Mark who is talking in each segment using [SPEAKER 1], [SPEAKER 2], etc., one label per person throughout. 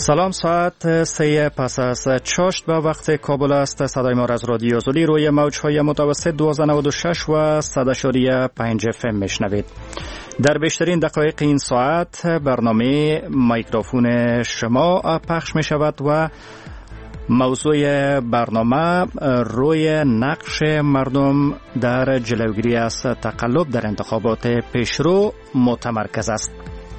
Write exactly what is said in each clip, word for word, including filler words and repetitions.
[SPEAKER 1] سلام، ساعت سه پس از چاشت به وقت کابل است. صدای ما از رادیو آزادی روی موج‌های متوسط دویست و نود و شش و صد و پنج اف ام میشنوید. در بیشترین دقایق این ساعت برنامه میکروفون شما پخش می شود و موضوع برنامه روی نقش مردم در جلوگیری از تقلب در انتخابات پیشرو متمرکز است.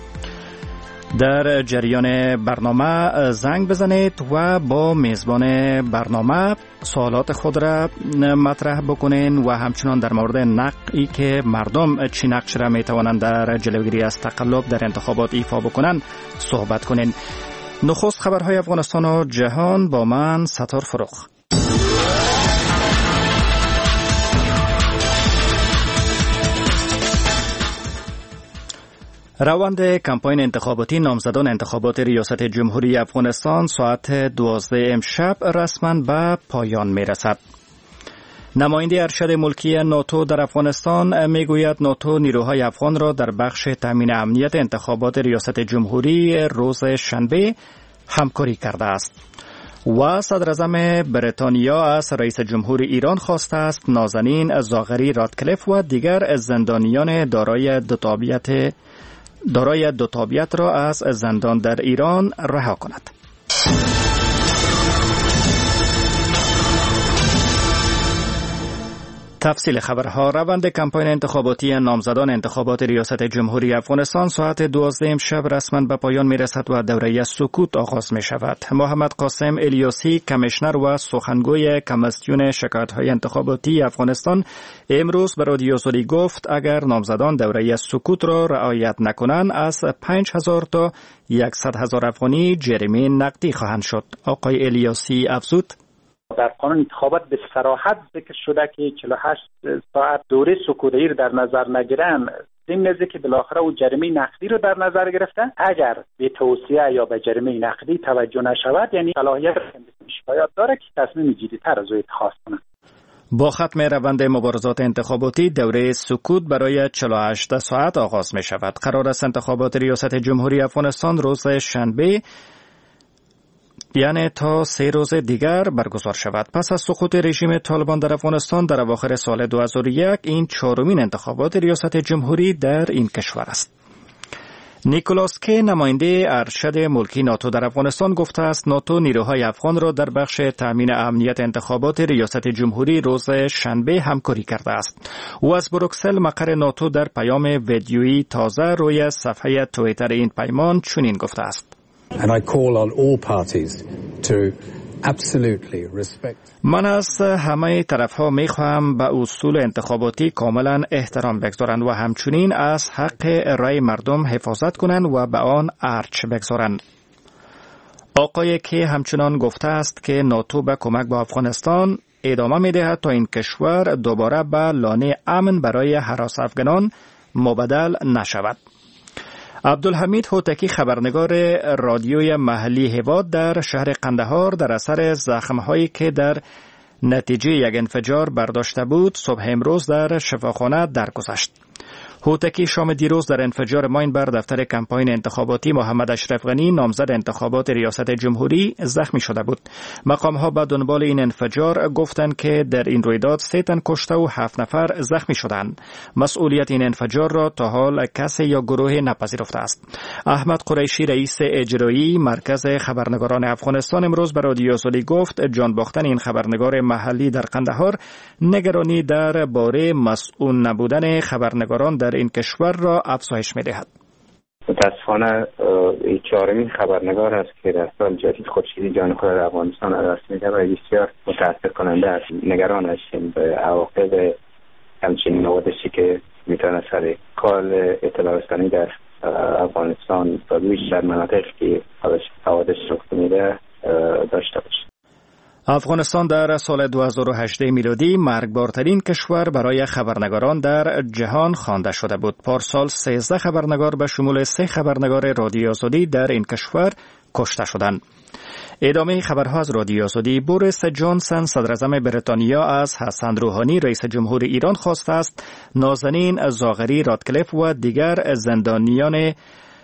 [SPEAKER 1] در جریان برنامه زنگ بزنید و با میزبان برنامه سوالات خود را مطرح بکنین و همچنان در مورد نقشی که مردم چی نقش را می توانند در جلوگیری از تقلب در انتخابات ایفا بکنند صحبت کنین. نخست خبرهای افغانستان و جهان با من ستار فروخ. روند کمپاین انتخاباتی نامزدان انتخابات ریاست جمهوری افغانستان ساعت دوازده امشب رسما به پایان می رسد. نماینده ارشد ملکی ناتو در افغانستان می گوید ناتو نیروهای افغان را در بخش تامین امنیت انتخابات ریاست جمهوری روز شنبه همکاری کرده است. و صدراعظم بریتانیا از رئیس جمهور ایران خواسته است نازنین زاغری رادکلیف و دیگر زندانیان دارای دو تابعیت دارای دو تابعیت را از زندان در ایران رها کند. تفصیل خبرها. روند کمپاین انتخاباتی نامزدان انتخابات ریاست جمهوری افغانستان ساعت دوازده امشب رسما به پایان می رسد و دوره سکوت آغاز می شود. محمد قاسم الیاسی کمیشنر و سخنگوی کمیسیون شکایت‌های انتخاباتی افغانستان امروز به رادیو آزادی گفت اگر نامزدان دوره سکوت را رعایت نکنند از پنج هزار تا صد هزار افغانی جریمه نقدی خواهند شد. آقای الیاسی افزود
[SPEAKER 2] در قانون انتخابات به صراحت ذکر شده که چهل و هشت ساعت دوره سکوتی رو در نظر نگیرن، ضمن که بالاخره او جریمه نقدی رو در نظر گرفته، اگر به توصیه یا به جریمه نقدی توجه نشود یعنی صلاحیت شکایت داره که تصمیم جدی‌تر از او اتخاذ کنه.
[SPEAKER 1] با ختم روند مبارزات انتخاباتی دوره سکوت برای چهل و هشت ساعت آغاز می شود. قرار است انتخابات ریاست جمهوری افغانستان روز شنبه یعنی تا سه روز دیگر برگزار شود. پس از سقوط رژیم طالبان در افغانستان در اواخر سال دو هزار و یک این چهارمین انتخابات ریاست جمهوری در این کشور است. نیکولاس کی نماینده ارشد ملکی ناتو در افغانستان گفته است ناتو نیروهای افغان را در بخش تامین امنیت انتخابات ریاست جمهوری روز شنبه همکاری کرده است. او از بروکسل مقر ناتو در پیام ویدیویی تازه روی صفحه توییتر این پیمان چنین گفته است:
[SPEAKER 3] And I call on all parties to absolutely respect.
[SPEAKER 1] من از همه طرف‌ها می‌خواهم به اصول انتخاباتی کاملا احترام بگذارند و همچنین از حق رای مردم حفاظت کنند و به آن ارچ بگذارند. آقای که همچنان گفته است که ناتو به کمک به افغانستان ادامه می‌دهد تا این کشور دوباره به لانه امن برای هراس افغانان مبدل نشود. عبدالحمید هوتکی خبرنگار رادیوی محلی هواد در شهر قندهار در اثر زخم‌هایی که در نتیجه یک انفجار برداشته بود صبح امروز در شفاخانه درگذشت. هوتکی شام دیروز در انفجار ماین بر دفتر کمپاین انتخاباتی محمد اشرف غنی نامزد انتخابات ریاست جمهوری زخمی شده بود. مقام‌ها به دنبال این انفجار گفتند که در این رویداد سه تن کشته و هفت نفر زخمی شدند. مسئولیت این انفجار را تا حال کسی یا گروه نپذیرفته است. احمد قریشی رئیس اجرایی مرکز خبرنگاران افغانستان امروز به رادیو آزادی گفت جان باختن این خبرنگار محلی در قندهار نگرانی درباره مسئول نبودن خبرنگاران در این کشور را افزایش می‌دهد.
[SPEAKER 4] متاسفانه این چهارمین خبرنگار است که در سال جدید خورشیدی جان خود در افغانستان از دست می‌دهد و بسیار متأسف کننده است. نگران هستیم به عواقب همچنین نوادشی که میتونه سر کار اطلاع رسانی در افغانستان و در مناطقی که حوادث رخ میده داشته باشه.
[SPEAKER 1] افغانستان در سال دو هزار و هجده میلادی مرگبارترین کشور برای خبرنگاران در جهان خوانده شده بود. پارسال سیزده خبرنگار به شمول سه خبرنگار رادیو آزادی در این کشور کشته شدند. ادامه خبرها از رادیو آزادی. بوریس جانسن صدراعظم بریتانیا از حسن روحانی رئیس جمهور ایران خواسته است نازنین زاغری رادکلیف و دیگر زندانیان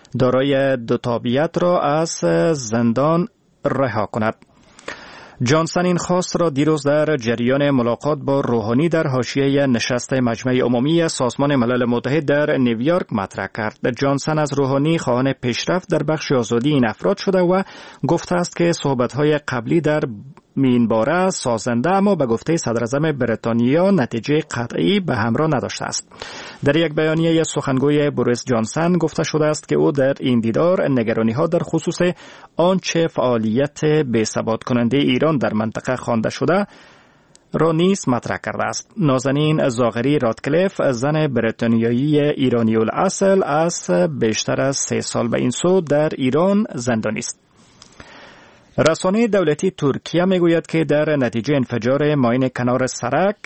[SPEAKER 1] دارای دو تابعیت را از زندان رها کند. جانسن این خواست را دیروز در جریان ملاقات با روحانی در حاشیه نشست مجمع عمومی سازمان ملل متحد در نیویورک مطرح کرد. جانسن از روحانی خواهان پیشرفت در بخش آزادی این افراد شده و گفته است که صحبت‌های قبلی در این باره سازنده اما به گفته صدر اعظم بریتانیا نتیجه قطعی به همراه نداشته است. در یک بیانیه سخنگوی بوریس جانسن گفته شده است که او در این دیدار نگرانی‌ها در خصوص آنچه فعالیت بی‌ثبات کننده ایران در منطقه خوانده شده را نیز مطرح کرده است. نازنین زاغری رادکلیف زن بریتانیایی ایرانی الاصل از بیشتر از سه سال به این سو در ایران زندانی است. رسانه دولتی ترکیه میگوید که در نتیجه انفجار ماین کنار سرک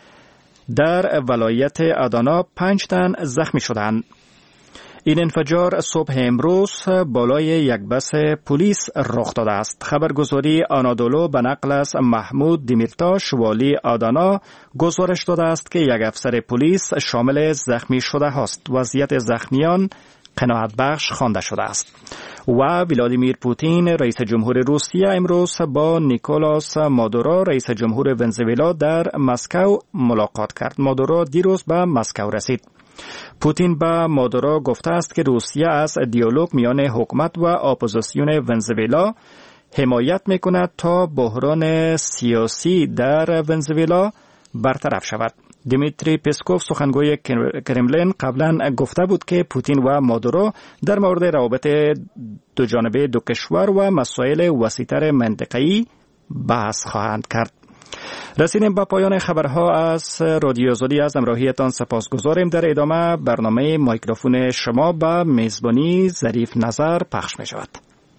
[SPEAKER 1] در ولایت آدانا پنج تن زخمی شدند. این انفجار صبح امروز بالای یک بس پلیس رخ داده است. خبرگزاری آنادولو به نقل از محمود دیمیرتاش والی آدانا گزارش داده است که یک افسر پلیس شامل زخمی شده است. وضعیت زخمیان قناعت بخش خوانده شده است. و ولادیمیر پوتین رئیس جمهور روسیه امروز با نیکولاس مادورو رئیس جمهور ونزوئلا در مسکو ملاقات کرد. مادورو دیروز به مسکو رسید. پوتین به مادورو گفته است که روسیه از دیالوگ میان حکومت و اپوزیسیون ونزوئلا حمایت میکند تا بحران سیاسی در ونزوئلا برطرف شود. دیمیتری پسکوف سخنگوی کرملین قبلا گفته بود که پوتین و مادورو در مورد روابط دو جانبه دو کشور و مسائل وسیع‌تر منطقه‌ای بحث خواهند کرد. رسیدیم به پایان خبرها از رادیو آزادی. از همراهیتان سپاسگزاریم. در ادامه برنامه میکروفون شما به میزبانی ظریف نظر پخش می شود.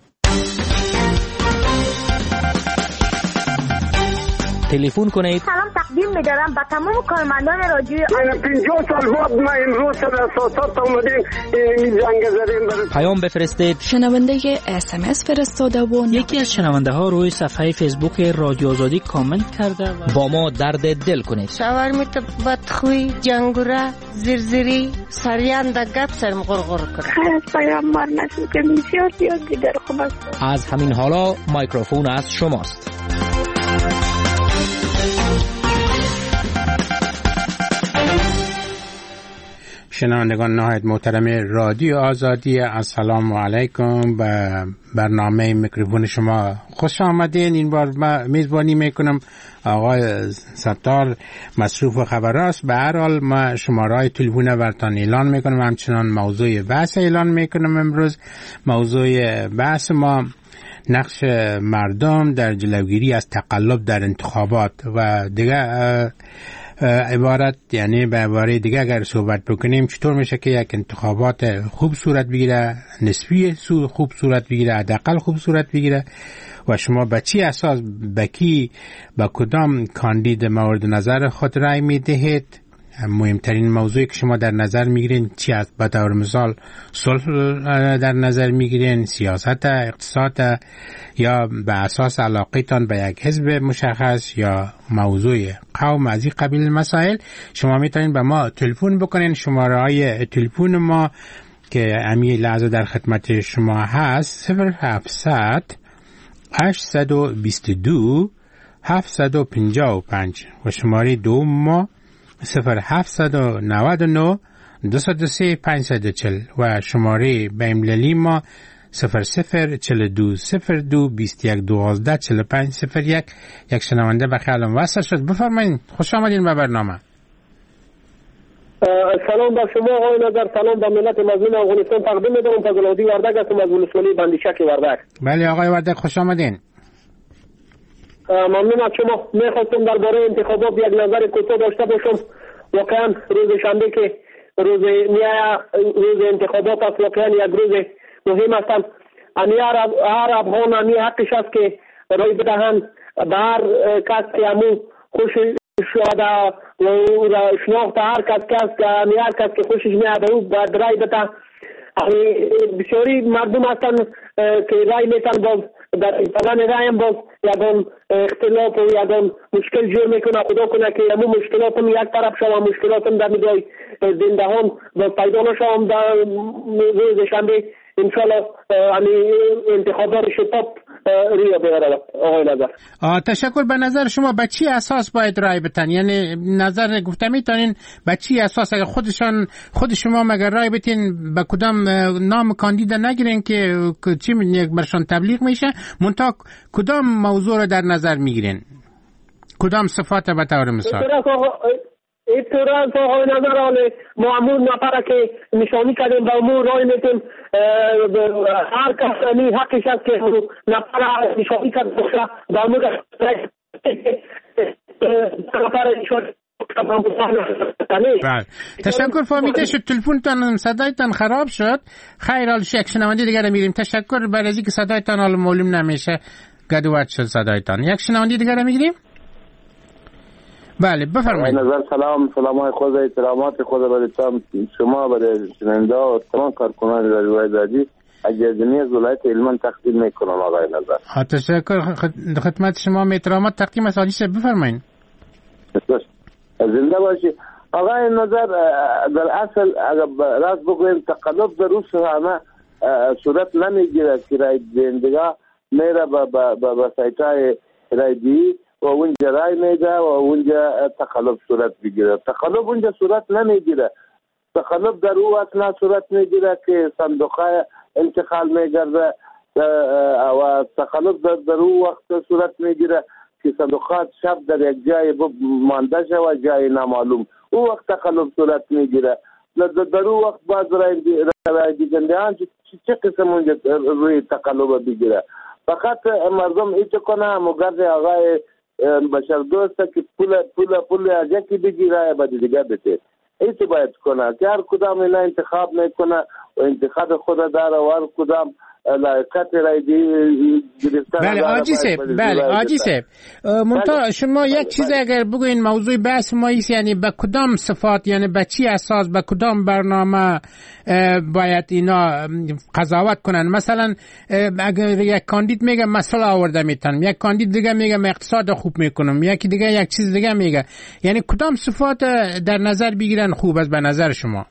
[SPEAKER 5] تلفن کنید.
[SPEAKER 6] سلام تقدیم می‌دارم به تمام کارمندان رادیو.
[SPEAKER 7] من پنجاه سال بعد ما امروز در اساسات اومدیم این زنگ زدیم.
[SPEAKER 5] پیام بفرستید.
[SPEAKER 8] شنونده اس ام اس فرستاده و
[SPEAKER 9] یکی از شنونده ها روی صفحه فیسبوک رادیو آزادی کامنت کرده و
[SPEAKER 5] با ما درد دل کنید.
[SPEAKER 10] شاورمیت بدخوی جنگوره زرزری سریان د گپ سرم غرغر کنه.
[SPEAKER 11] خیر پیام مار نشون که بسیار زیاد دیگر خوب است.
[SPEAKER 5] از همین حالا میکروفون از شماست.
[SPEAKER 12] شنوندگان نهایت محترم رادیو آزادی، السلام علیکم. به برنامه میکروفون شما خوش آمدین. این بار من میزبانی میکنم آقای ستار مصروف خبر است. به هر حال ما شماره تلفن برتان اعلان میکنم، همچنان موضوع بحث اعلان میکنم. امروز موضوع بحث ما نقش مردم در جلوگیری از تقلب در انتخابات و دیگه عبارت، یعنی به عباره دیگه اگر صحبت بکنیم چطور میشه که یک انتخابات خوب صورت بگیره، نسبی خوب صورت بگیره، حداقل خوب صورت بگیره و شما به چی اساس به کی به کدام کاندید مورد نظر خود رای میدهید. مهمترین موضوعی که شما در نظر میگیرین چی است؟ به طور مثال صلح در نظر میگیرین، سیاست، اقتصاد، یا به اساس علاقتان به یک حزب مشخص یا موضوع قوم، از این قبیل مسائل شما میتونین به ما تلفن بکنین. شماره های تلفن ما که امی لحظه در خدمت شما هست صفر هفتصد هشتصد و بیست و دو هفتصد و پنجاه و پنج و شماره دوم ما صفر هفتصد و نود و نه دویست و سه پانصد و چهل و شماره بین‌المللی ما صفر صفر چهل و دو صفر دو بیست و یک دوازده چهل و پنج صفر یک. یک شنونده به خیالم وصل شد. بفرمایید. خوش آمدین به برنامه.
[SPEAKER 7] سلام بر شما آقای نظر، سلام به ملت مظلوم افغانستان تقدیم می‌دارم. فضل‌الدین وردک هستم از ولسوالی بندیشک وردک.
[SPEAKER 12] بله آقای وردک خوش آمدین.
[SPEAKER 7] ممنون از شما. میخواستم درباره انتخابات یک نظر کوتاه داشته باشم. واقعا روز شنبه که روز نیای روز انتخابات است، واقعا یک روز مهم است. امی هر افغان امی حقش است که رای بدهند به هر کس که همون خوش شده و شناخت هر کس کس که امی هر کس که خوشش میاد او باید رای بده. بسیاری مردم هستند که رای میتن باز در بدن رای هم باز یادم اختلاف و یادم مشکل جور میکنه. خدا کنه که همون مشکلاتم یک طرف شوم، مشکلاتم در میدای زندهان باز پیدا نشوم در روز شنبه انشالله انتخابات شفاف روی بیاره. آقای نظر
[SPEAKER 12] تشکر. به نظر شما به چی اساس باید رای بدن؟ یعنی نظر گفته میتونین به چی اساس اگر خودشان خود شما مگر رای بدین به کدام نام کاندید نگیرین که چی برشان تبلیغ میشه، منتها کدام موضوع رو در نظر میگیرین؟ کدام صفات به طور مثال؟
[SPEAKER 7] اتفاقا آقای نظر آله ما امور نفره که نشانی کردیم به امور رای میتیم هر کس امی حقش است که نفره نشانی کرد به امور نفره نشانی.
[SPEAKER 12] بله تشکر. فهمیده شد تلفنتان صدایتان خراب شد. خیر حال یک شنونده دیگر میریم. تشکر برای اینکه صدایتان حال معلوم نمیشه گدوات شد صدایتان. یک شنونده دیگر میگیریم. بله بفرمایید.
[SPEAKER 13] نظر سلام سلام های خود احترامات خود برای شما برای شنونده و تمام کارکنان رادیو آزادی اجازه از ولایت هلمند تقدیم میکنم آقای نظر.
[SPEAKER 12] تشکر. خدمت شما احترامات تقدیم از حاجی بفرمایید.
[SPEAKER 13] زنده باشی آقای نظر. در اصل اگر راست بگویم تقلب در روز همه صورت نمیگیره که رای دهندگان میره به سایت‌های رایدهی و اونجا رای میده و اونجا تقلب صورت بگیره. تقلب اونجا صورت نمیگیره. تقلب در او اصلا صورت میگیره که صندوقهای انتقال میگرده و تقلب در, در او وقت صورت میگیره که صندوقات شب در یک جای مانده شد و جای نامعلوم. او وقت تقلب صورت میگیره. در او وقت باز رای دیگندگان چه قسم اونجا روی تقلب بگیره. فقط مردم ایچه کنه مگرد آقای بشر دوسته که پول پول پول از یکی بگیره بعد دیگه بده. ایچه باید کنه که هر کدام اینا انتخاب میکنه و انتخاب خود داره و هر کدام لایقت رای گرفتن.
[SPEAKER 12] بله آجی صاحب. بله آجی صاحب منتها شما یک چیز اگر بگوین موضوع بحث ما ایست، یعنی به کدام صفات، یعنی به چی اساس، به کدام برنامه باید اینا قضاوت کنن؟ مثلا اگر یک کاندید میگه مسئله آورده میتونم، یک کاندید دیگه میگه من اقتصاد خوب میکنم، یکی دیگه یک چیز دیگه میگه، یعنی کدام صفات در نظر بگیرن خوب است به نظر شما؟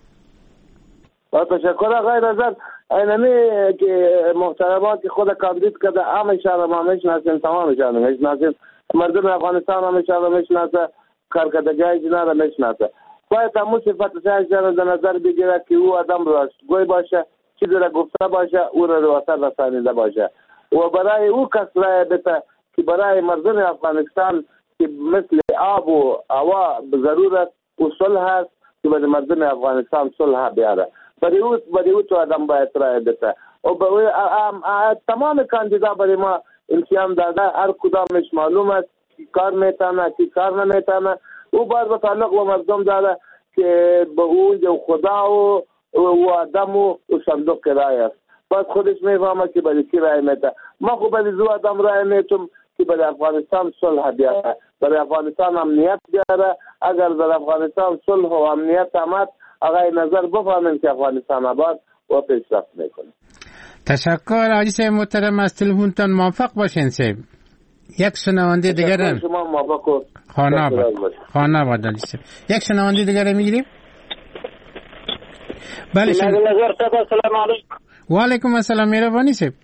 [SPEAKER 13] با تشکر آقای نظر. اینمی که محترمات که خود کاندید کرده همشان ما میشناسیم، تمامشان میشناسیم، مردم افغانستان همشان میشناسه، کارکردگی جنا را میشناسه. باید همون صفتش جان در نظر بگیره که او آدم راستگوی باشه، چیزی را گفته باشه او را رواتر رسانیده باشه و برای او کس رای بده که برای مردم افغانستان که مثل آب و هوا ضرورت و صلح هست که برای مردم افغانستان صلح بیاره. برای او برای او تو آدم باید رای بده و برای تمام کاندیدا برای ما امتحان داده، هر کدامش معلوم است کی کار میتونه کی کار نمیتونه. او باید به تعلق و مردم داره که به او خدا و و آدم و صندوق رای است. باید خودش میفهمه که برای کی رای میده. ما خب برای زو آدم رای میتونم که برای افغانستان صلح بیاره، برای افغانستان امنیت بیاره. اگر در افغانستان صلح و امنیت آمد آقای نظر بفهمیم که افغانستان آباد و پیشرفت میکنه.
[SPEAKER 12] تشکر حاجی صاحب محترم. از تلفنتان موفق باشین صاحب. یک شنونده دیگر
[SPEAKER 13] شما موفق و
[SPEAKER 12] خانه آباد خانه آباد حاجی صاحب. یک شنونده دیگر میگیریم. بله شما
[SPEAKER 7] نظر صاحب السلام علیکم.
[SPEAKER 12] و علیکم السلام. مهربانی صاحب.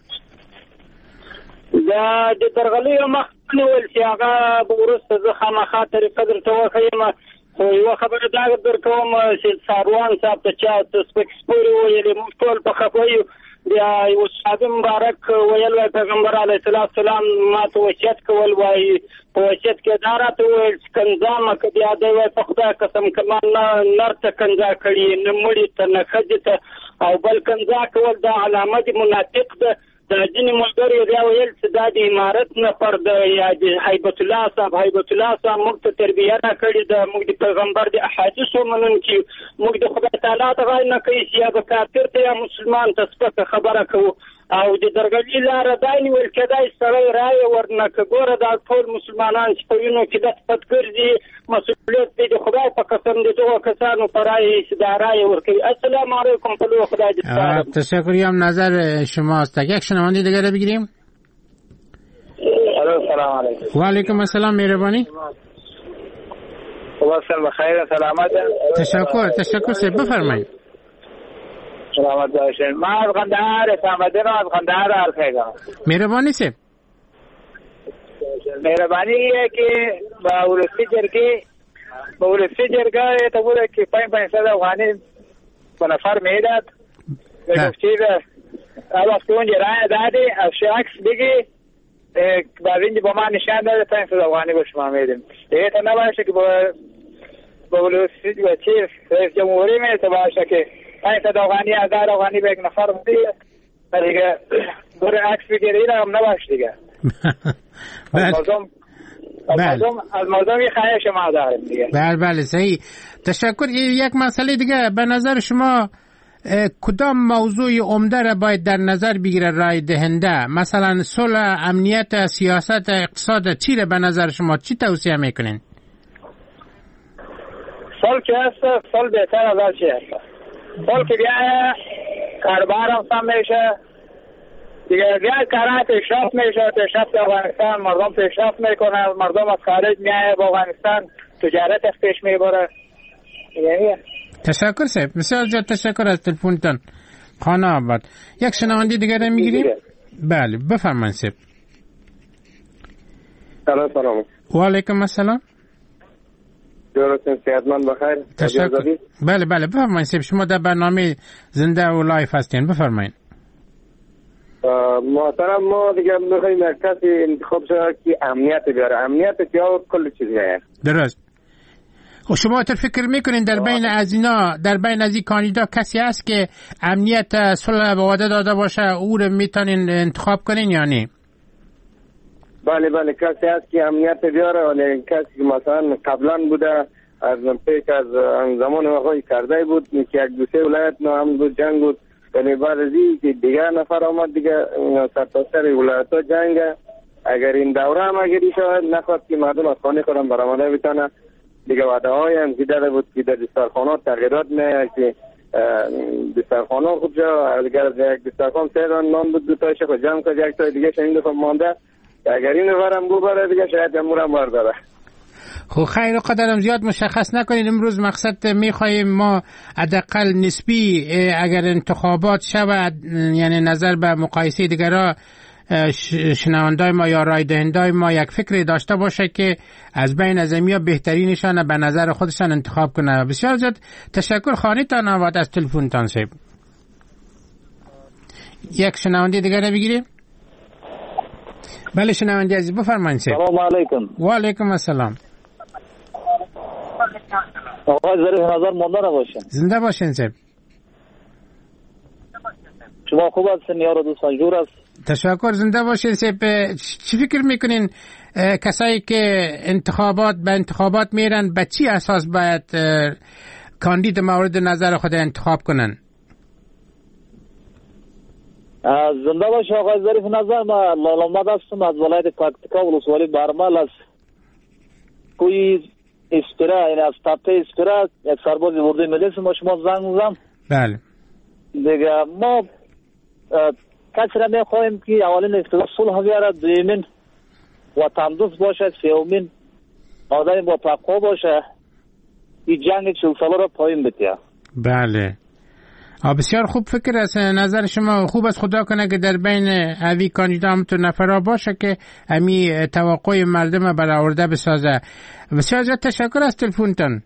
[SPEAKER 7] دا د درغلي مخنه ول چې هغه ورسته زه خامخا طریقه درته وښیم. خو یوه خبره دا در کوم چې ساروان صاحب ته چا سپک سپورې ویلې موږ ټول په خفه یو. بیا یو صحابي مبارک ویل وای پیغمبر علیه السلام ما ته وصیت کول وایي په وصیت کې دا راته وویل چې کنځا مه که بیا دی وایي په خدای قسم که ما نه نر ته کنځا کړي نه مړي ته نه ښځې ته او بل کنځا کول دا علامه د منافق ده. دا ځینې ملګرو بیا ویل چې دا د امارت نفر ده یا د هیبت الله صاحب هیبت الله صاحب موږ ته تربیه نه کړې ده، موږ د پیغمبر د احادیثو منونکي، موږ د خدای تعالی ته غږ نه کوي چې یا به کافر ته یا مسلمان ته سپکه خبره کوو. او د درغلي لاره دا نیول کېدای سړی رایې ورنه که ګوره دا ټول مسلمانان چې په وینو کې دت پت ګرځي مسؤلیت دی د خدای په قسم د دغو کسانو په رایې چې دا رایې ورکوي. السلام علیکم. په لو خدای دې سپارم.
[SPEAKER 12] تشکریم. نظر شماست. یک شنونده دیگر بگیریم.
[SPEAKER 14] السلام علیکم.
[SPEAKER 12] و علیکم السلام. مهربانی.
[SPEAKER 14] وصل بخیر سلامت.
[SPEAKER 12] تشکر تشکر سه بفرمایید.
[SPEAKER 14] سلامت باشین. من از قندهار اسماعیل از قندهار حرف میزنم.
[SPEAKER 12] مهربانی سه
[SPEAKER 14] مهربانی आहे که با ولسی جرگه با ولسی جرگه تا بوده که پنج پنجصد افغانی به نفر میداد. گفت چیز اول که اونجا رای دادی از شخص بگی بعد اینجا با من نشان داده پنجصد افغانی به شما میدیم. دیگه تا نباشه که با با ولسی با چیز رئیس جمهوری میده باشه که پنجصد افغانی هزار افغانی به یک نفر میده. دیگه بره عکس بگیره این هم نباشه دیگه. از مردم از مردم از مردم یه خواهش ما داریم دیگه.
[SPEAKER 12] بله بله صحیح. تشکر. یک مسئله دیگه به نظر شما کدام موضوع عمده را باید در نظر بگیره رای دهنده؟ مثلا صلح، امنیت، سیاست، اقتصاد، چی را به نظر شما چی توصیه میکنین؟
[SPEAKER 14] صلح که هست صلح بهتر از هر چی هست. صلح که بیایه کاربار هم سم میشه دیگه، بیایه کارها پیشرفت میشه، پیشرفت افغانستان، مردم پیشرفت میکنه، مردم از خارج میایه با افغانستان تجارت از پیش میبره. یعنی
[SPEAKER 12] تشکر صاحب، بسیار زیاد تشکر از تلفنتان. خانه آباد. یک شنونده دیگر را میگیریم؟ بله بفرمایید صاحب.
[SPEAKER 15] سلام سلام.
[SPEAKER 12] و علیکم السلام.
[SPEAKER 15] جورتون صحتمند بخیر.
[SPEAKER 12] تشکر. بله بله بفرمایید صاحب، شما در برنامه زنده و لایف هستین، بفرمایید.
[SPEAKER 15] محترم ما دیگه میخوایم یک کسی انتخاب شد که امنیت بیاره. امنیت یا کل چیز بیاره.
[SPEAKER 12] درست. و شما تر فکر میکنین در بین از اینا در بین از این کاندیدا کسی هست که امنیت صلح به وعده داده باشه او رو میتونین انتخاب کنین یا نه؟
[SPEAKER 15] بله بله کسی هست که امنیت بیاره، ولی کسی که مثلا قبلا بوده از پیش از زمان آقای کرده بود که یک دو سه ولایت هم بود جنگ بود، ولی بعد از این که دیگر نفر آمد دیگه سرتاسر ولایت ها جنگ. اگر این دوره هم اگری شود نخواست که مردم از خانه خودم برآمده بتانه دیگه وعده های هم که داده بود که در دسترخوانات تغییرات نه که دسترخوانات خوب جا اگر یک دسترخوان سه دان نان بود دو تایش خود جمع کرد یک تای دیگه شنید خود مانده اگر این نفرم ببره دیگه شاید جمهورم برداره.
[SPEAKER 12] خب خیر قدرم زیاد مشخص نکنید. امروز مقصد میخواییم ما حداقل نسبی اگر انتخابات شود یعنی نظر به مقایسه دیگرها شنوندای ما یا رای دهندای ما یک فکری داشته باشه که از بین از امیا بهترینشان به نظر خودشان انتخاب کنه. بسیار زیاد تشکر. خانیتان آباد از تلفنتان صاحب. یک شنونده دیگر رو بگیریم. بله شنونده عزیز بفرمایید.
[SPEAKER 16] سلام علیکم.
[SPEAKER 12] و علیکم السلام.
[SPEAKER 16] آقای ظریف نظر ماندار باشین.
[SPEAKER 12] زنده باشین صاحب.
[SPEAKER 16] شما خوب هستین یارو دوستان جور است.
[SPEAKER 12] تشکر. زنده باشین صاحب. چی فکر میکنین کسایی که انتخابات به انتخابات میرن به چی اساس باید کاندید مورد نظر خود انتخاب کنن؟
[SPEAKER 16] زنده باشه آقای ظریف نظر. ما لالامد هستم از ولایت پکتیکا ولسوالی برمل از کوی اسپرا، یعنی از تپه اسپرا یک سرباز ورده ملی ما شما زنگ میزنم.
[SPEAKER 12] بله
[SPEAKER 16] دیگه ما کسی را میخواهیم که اولین اقتدار صلح بیاره، دویمین وطن دوست باشه، سومین آدم با تقوا باشه، این جنگ چهل ساله را پایین بتیه.
[SPEAKER 12] بله بسیار خوب فکر است. نظر شما خوب است. خدا کنه که در بین اوی کاندیدا هم تو نفرها باشه که امی توقع مردم برآورده بسازه. بسیار زیاد تشکر از تلفنتان.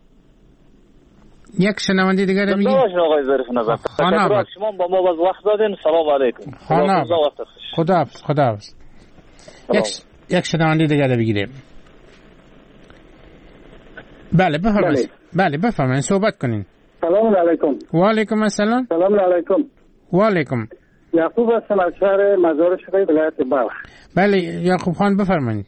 [SPEAKER 12] یک شنونده دیگر رو میگیم.
[SPEAKER 16] خدا آقای ظریف نظر. تشکر از شما با ما باز وقت دادین. سلام علیکم.
[SPEAKER 12] خدا خدا حافظ. خدا حافظ. یک یک شنونده دیگر رو بگیریم. بله بفرمایید. بله بفرمایید صحبت کنین.
[SPEAKER 17] سلام علیکم.
[SPEAKER 12] و علیکم السلام.
[SPEAKER 17] سلام علیکم.
[SPEAKER 12] و علیکم.
[SPEAKER 17] یعقوب هستم از شهر مزار شریف ولایت بلخ.
[SPEAKER 12] بله یعقوب خان بفرمایید.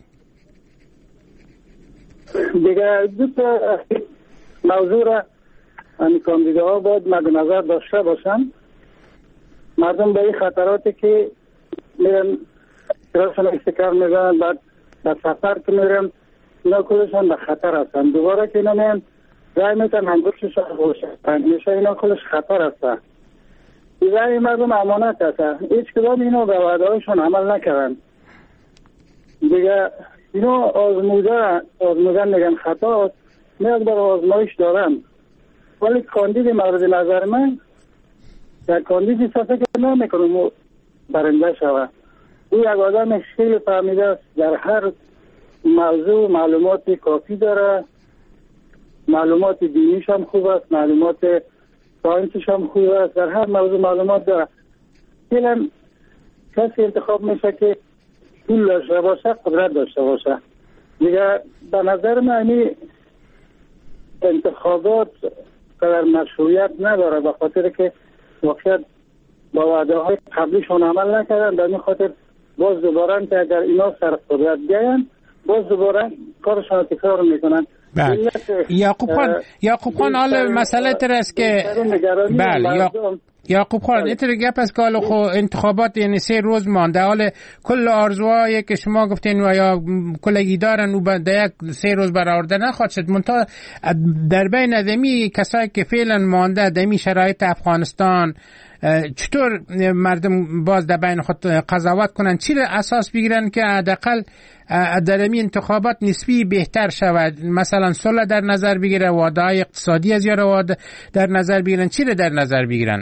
[SPEAKER 17] دیگه دو تا موضوع را این کاندیداها باید مد نظر داشته باشن. مردم به این خطراتی که میرن راشن استکار میزنن بعد به سفر که میرن اینا کلشان به خطر هستن. دوباره که اینا میان رای میتن انگوششان باشن میشه اینا کلش خطر هستن. رای مردم امانت هستن. هیچ کدام اینا به وعده هایشان عمل نکردن. دیگه اینا آزموده آزمودن میگن خطا هست. میاد برای آزمایش دارن. ولی کاندید مورد نظر من یک کاندید احساسه که نمیکنم برنده شود. او یک آدم خیلی فهمیده است، در هر موضوع معلومات کافی داره، معلومات دینیش هم خوب است، معلومات ساینسش هم خوب است، در هر موضوع معلومات داره. فعلا کسی انتخاب میشه که پول داشته باشه، قدرت داشته باشه. دیگه به نظر من این انتخابات قدر مشروعیت نداره، به خاطر که واقعا با وعده های قبلیشون عمل نکردن. در این خاطر باز دوباره که اگر اینا سر قدرت بیاین باز دوباره کارشون تکرار میکنن.
[SPEAKER 12] بله یعقوب خان یعقوب خان حال مسئله تر است که بله یعقوب خان اینطور گپ است که حالا خو انتخابات یعنی سه روز مانده، حال کل آرزوهایی که شما گفتین و یا کلگی دارن و در یک سه روز برآورده نخواهد شد. منتها در بین دمی کسایی که فعلا مانده دمی شرایط افغانستان چطور مردم باز در بین خود قضاوت کنن، چی را اساس بگیرن که حداقل در این انتخابات نسبی بهتر شود؟ مثلا صلح در نظر بگیره، وعده‌های اقتصادی از یار وعده در نظر بگیرن، چی را در نظر بگیرن؟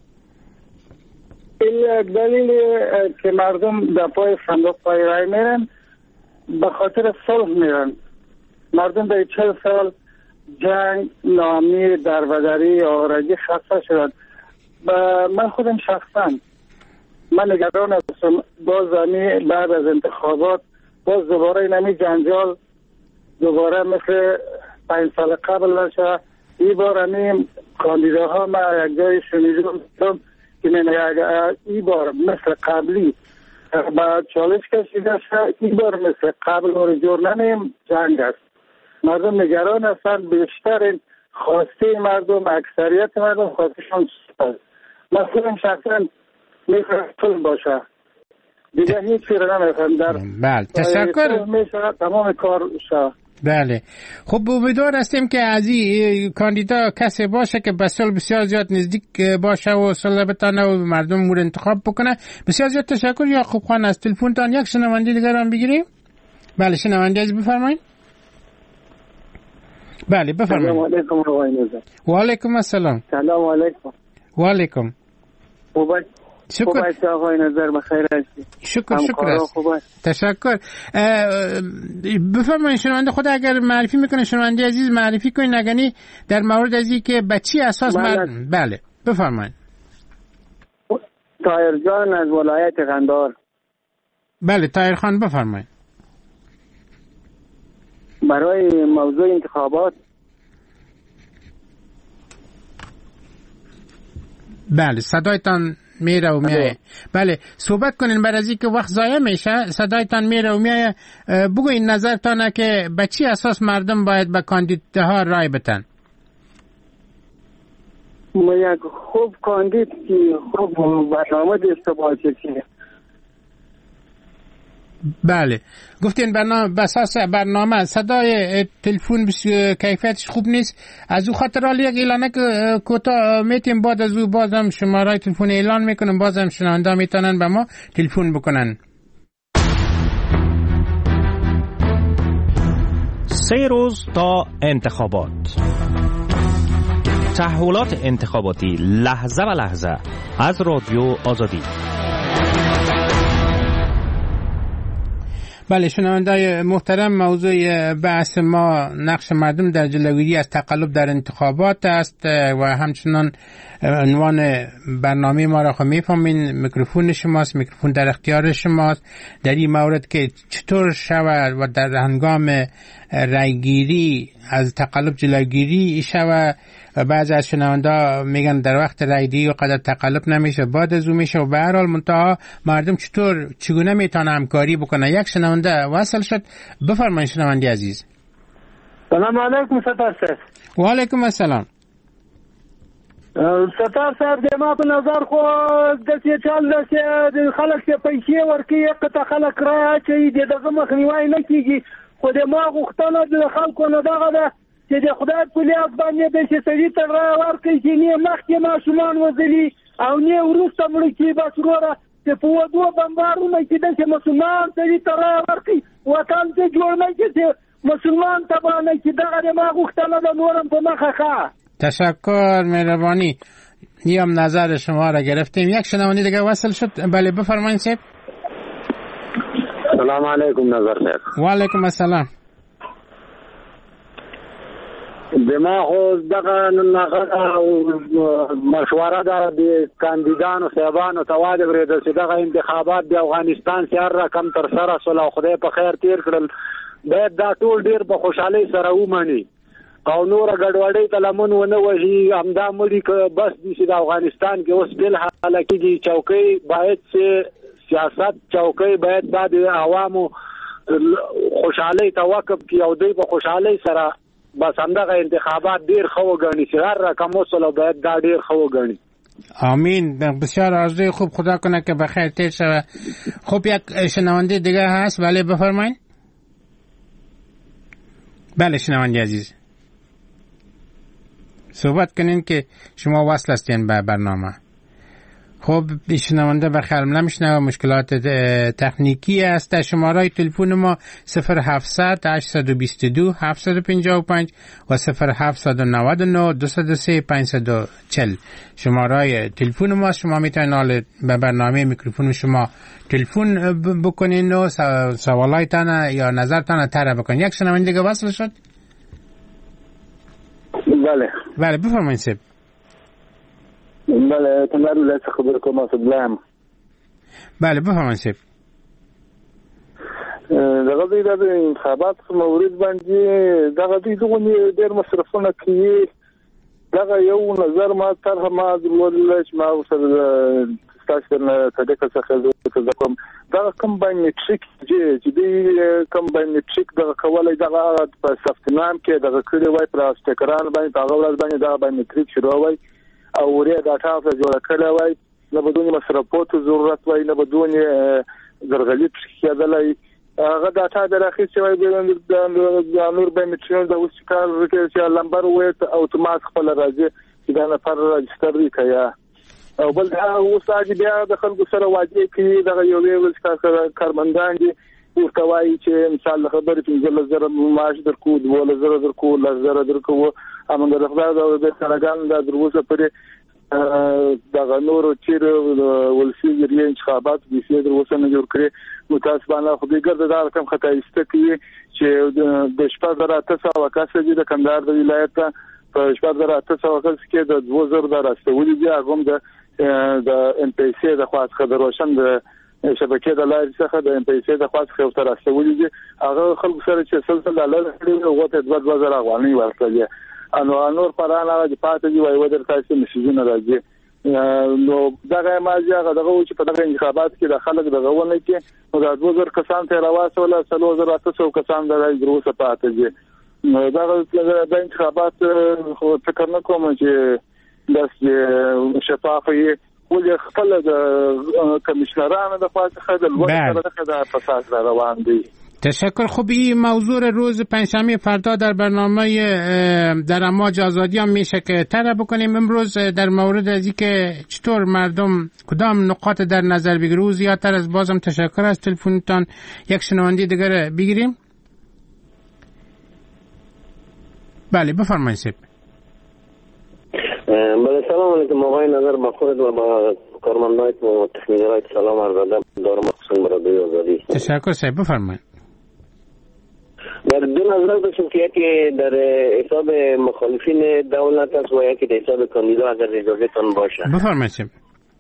[SPEAKER 17] این دلیل که مردم در پای صندوق پای رای میرن به خاطر صلح میرن. مردم در چهل سال جنگ، ناامنی، دربدری، آوارگی خسته شدن. من خودم شخصا من نگران هستم باز امی بعد از انتخابات باز دوباره اینمی جنجال دوباره مثل پنج سال قبل نشه. این بار امی کاندیداها من یک جای شنیدم که من این بار مثل قبلی بعد چالش کشیده شد، این بار مثل قبل و رجوع نمیم جنگ است. مردم نگران هستند. بیشتر خواسته مردم، اکثریت مردم خواستشون است. من خودم شخصا میخوام فیلم باشه دیگه هیچ چیز نمیخوام. در
[SPEAKER 12] بله تشکر
[SPEAKER 17] میشه تمام کار شد.
[SPEAKER 12] بله خب امیدوار هستیم که از این کاندیدا کسی باشه که به صلح بسیار زیاد نزدیک باشه و صلح بتانه و مردم مورد انتخاب بکنه. بسیار زیاد تشکر یعقوب خان. از تلفن تان یک شنونده دیگر هم بگیریم. بله شنونده عزیز بفرمایید. بله بفرمایید.
[SPEAKER 18] سلام علیکم آقای نظر.
[SPEAKER 12] و علیکم السلام.
[SPEAKER 18] سلام علیکم.
[SPEAKER 12] و علیکم.
[SPEAKER 18] خوبه.
[SPEAKER 12] شکر.
[SPEAKER 18] خوبه آقای نظر بخیر هستی.
[SPEAKER 12] شکر شکر است. تشکر. بفرمایید شنونده خود اگر معرفی میکنه شنونده عزیز معرفی کنین نگنی در مورد از این که به چی اساس مر... بله بفرمایید.
[SPEAKER 18] طاهر جان از ولایت قندهار.
[SPEAKER 12] بله طاهر خان بفرمایید.
[SPEAKER 18] برای موضوع انتخابات
[SPEAKER 12] بله صدایتان میره و میایه. بله صحبت کنین بر از اینکه وقت ضایع میشه. صدایتان میره و میایه. بگوین نظرتانه که به چی اساس مردم باید به کاندیدها رای بدن؟
[SPEAKER 18] ما یک خوب کاندید که خوب برنامه داشته باشه.
[SPEAKER 12] بله گفتین برنامه بر اساس برنامه. صدای تلفن کیفیتش خوب نیست، از او خاطر حالا یک اعلانه کوتاه میتیم بعد از او بازم شماره تلفن اعلان میکنم، بازم شنونده میتونن به ما تلفن بکنن.
[SPEAKER 5] سه روز تا انتخابات، تحولات انتخاباتی لحظه به لحظه از رادیو آزادی.
[SPEAKER 12] بله شنونده‌های محترم، موضوع بحث ما نقش مردم در جلوگیری از تقلب در انتخابات است و همچنان عنوان برنامه ما را خب میفهمین. میکروفون شماست، میکروفون در اختیار شماست در این مورد که چطور شود و در هنگام رایگیری از تقلب جلوگیری شود. و بعضی از شنونده میگن در وقت رایگیری و قدر تقلب نمیشه، بعد از اون میشه. و به هر حال منتها مردم چطور چگونه میتونه همکاری بکنه. یک شنونده وصل شد. بفرمایید شنونده عزیز.
[SPEAKER 17] سلام علیکم ستار صاحب.
[SPEAKER 12] و علیکم السلام.
[SPEAKER 17] ستار صاحب د ما په نظر خو د څه چل د خلک څخه پیسې ورکي یقته خلک را چې دغه مخنیوي نه کیږي. خو د ما غوښتنه د خلکو نه دغه ده چې د خدای په لیاق باندې د چې سړي ته را ورکړي چې نه مخکې ماشومان وځلي او نه وروسته مړ کي بس وروره چې په ودو بمبارونه کې د چې مسلمان سړي ته را ورکړي وطن ته جوړ نه کړي چې مسلمان تبا نه کړي. دغه د ما غوښتنه ده، نورم په مخه ښه.
[SPEAKER 12] تشکر مهربانی. نیم نظر شما را گرفتیم. یک شنونده دیگه وصل شد. بله بفرمایید صاحب.
[SPEAKER 19] سلام علیکم نظر صاحب.
[SPEAKER 12] و علیکم السلام.
[SPEAKER 19] دما خو دغه مشوره ده د کاندیدانو صاحبانو ته واده ورېده چې دغه انتخابات د افغانستان هر رقم تر سره سول او خدای په خیر تیر کړل، باید دا ټول ډیر په خوشحالۍ سره ومني او نور ګډوډۍ ته لمن ونه وهي. همدا مړي که بس دي چې د افغانستان کې اوس بل حاله کېږي چوکۍ باید چې سیاست چوکۍ باید دا د عوامو خوشحالۍ ته وقف کړي او دوی په خوشحالۍ سره بس همدغه انتخابات ډیر ښه وګڼي چې هر رقم وسله باید دا ډیر ښه وګڼي.
[SPEAKER 12] آمین. بسیار آرزوی خوب، خدا کنه که بخیر تیر شود. خب یک شنونده دیگه هست. بله بفرمایید. بله شنونده عزیز صحبت کنین که شما وصل هستین به برنامه. خب شنونده بخیر نمیشنوه، مشکلات تکنیکی است. شماره تلفن ما صفر هفتصد هشتصد و بیست و دو هفتصد و پنجاه و پنج و صفر هفتصد و نود و نه دویست و سه پانصد و چهل شماره تلفن ما. شما میتونید به برنامه میکروفون شما تلفن بکنین و سوالایتان یا نظرتان طرح بکنین. یک شنونده دیگه وصل شد.
[SPEAKER 19] بله
[SPEAKER 12] بله بفرمایید صاحب.
[SPEAKER 19] بله تمام له خبر کوم اسلام.
[SPEAKER 12] بله بفرمایید صاحب.
[SPEAKER 19] دغه د انتخابات مورید باندې دغه د دغه ډیر مصرفونه کوي. دغه یو نظر ما طرح ما ولل چې ما سره تاسو نه تدې څه کوم دا کم بایومټریک چې دی کم بایومټریک دغه کولای دغه په سفتنام کې دغه کړي وای پر استکران باندې هغه ورځ باندې دا بایومټریک شروع وای او وریا ډاټا په جوړ کړی وای، نه بدون مصرفاتو ضرورت وای، نه بدون درغلي کېدلای. هغه ډاټا درخې چې وای د نور بایومټریک د اوس کار چې لمبر وای اتومات خپل راځي چې دا نفر راجستر کړي او بل دا اوس اجي بیا د خلکو سره واجب کوي دغه یو ویل څه کارمندان دي ورته وایي چې مثال خبرې په ځل زره معاش درکو ولا زره درکو لا زره درکو امنګ د خدای د سرګان د دروازه پرې دغه نور چیر ولسی یې انتخابات د سیاسي دروازه نه جوړ کړي. متاسفانه خو دې ګرځي دا کوم خطا استکوي چې د شپږ زره تاسو وکاسه دي د کندهار د ولایت په شپږ زره تاسو وکاسه کې د دوه زره درستولي دي. هغه د د ام پی سی د خاص خبروشن د شبکې د لارې څخه د ام پی سی د خاص خو تر استولي دي. هغه خلکو سره چې سلسله لاره او ته دوه دوه زره غواني ورکړي انو نور پرانه د پاتې دی وای ودر تاسو مسیجونه راځي. نو دغه ماجی هغه دغه چې په دغه انتخابات کې د خلک دغه ونه کې نو د دوه زره کسان ته راوځول سلو زره تاسو کسان د دروسه پاتې دي. نو دغه د انتخابات خو فکر نه کوم چې د شفافي ولې خپل د کمیشنرانو د خاصه د لوړ سره د فساد روان دي.
[SPEAKER 12] تشکر. خوب این موضوع روز پنجشنبه فردا در برنامه در امواج آزادی هم میشه که طرح بکنیم. امروز در مورد از اینکه چطور مردم کدام نقاط در نظر بگیره و زیادتر از بازم تشکر از تلفنتان. یک شنونده دیگر بگیریم. بله بفرمایید صاحب.
[SPEAKER 20] بله سلام علیکم آقای نظر با خودت و با کارمندایت و تکنیکرایت سلام عرض ادب دارم مخصوصا برای آزادی.
[SPEAKER 12] تشکر صاحب بفرمایید.
[SPEAKER 20] در دو نظر داشتم که یکی در حساب مخالفین دولت است و یکی در حساب کاندیدا اگر اجازهتان باشه.
[SPEAKER 12] بفرمایید صاحب.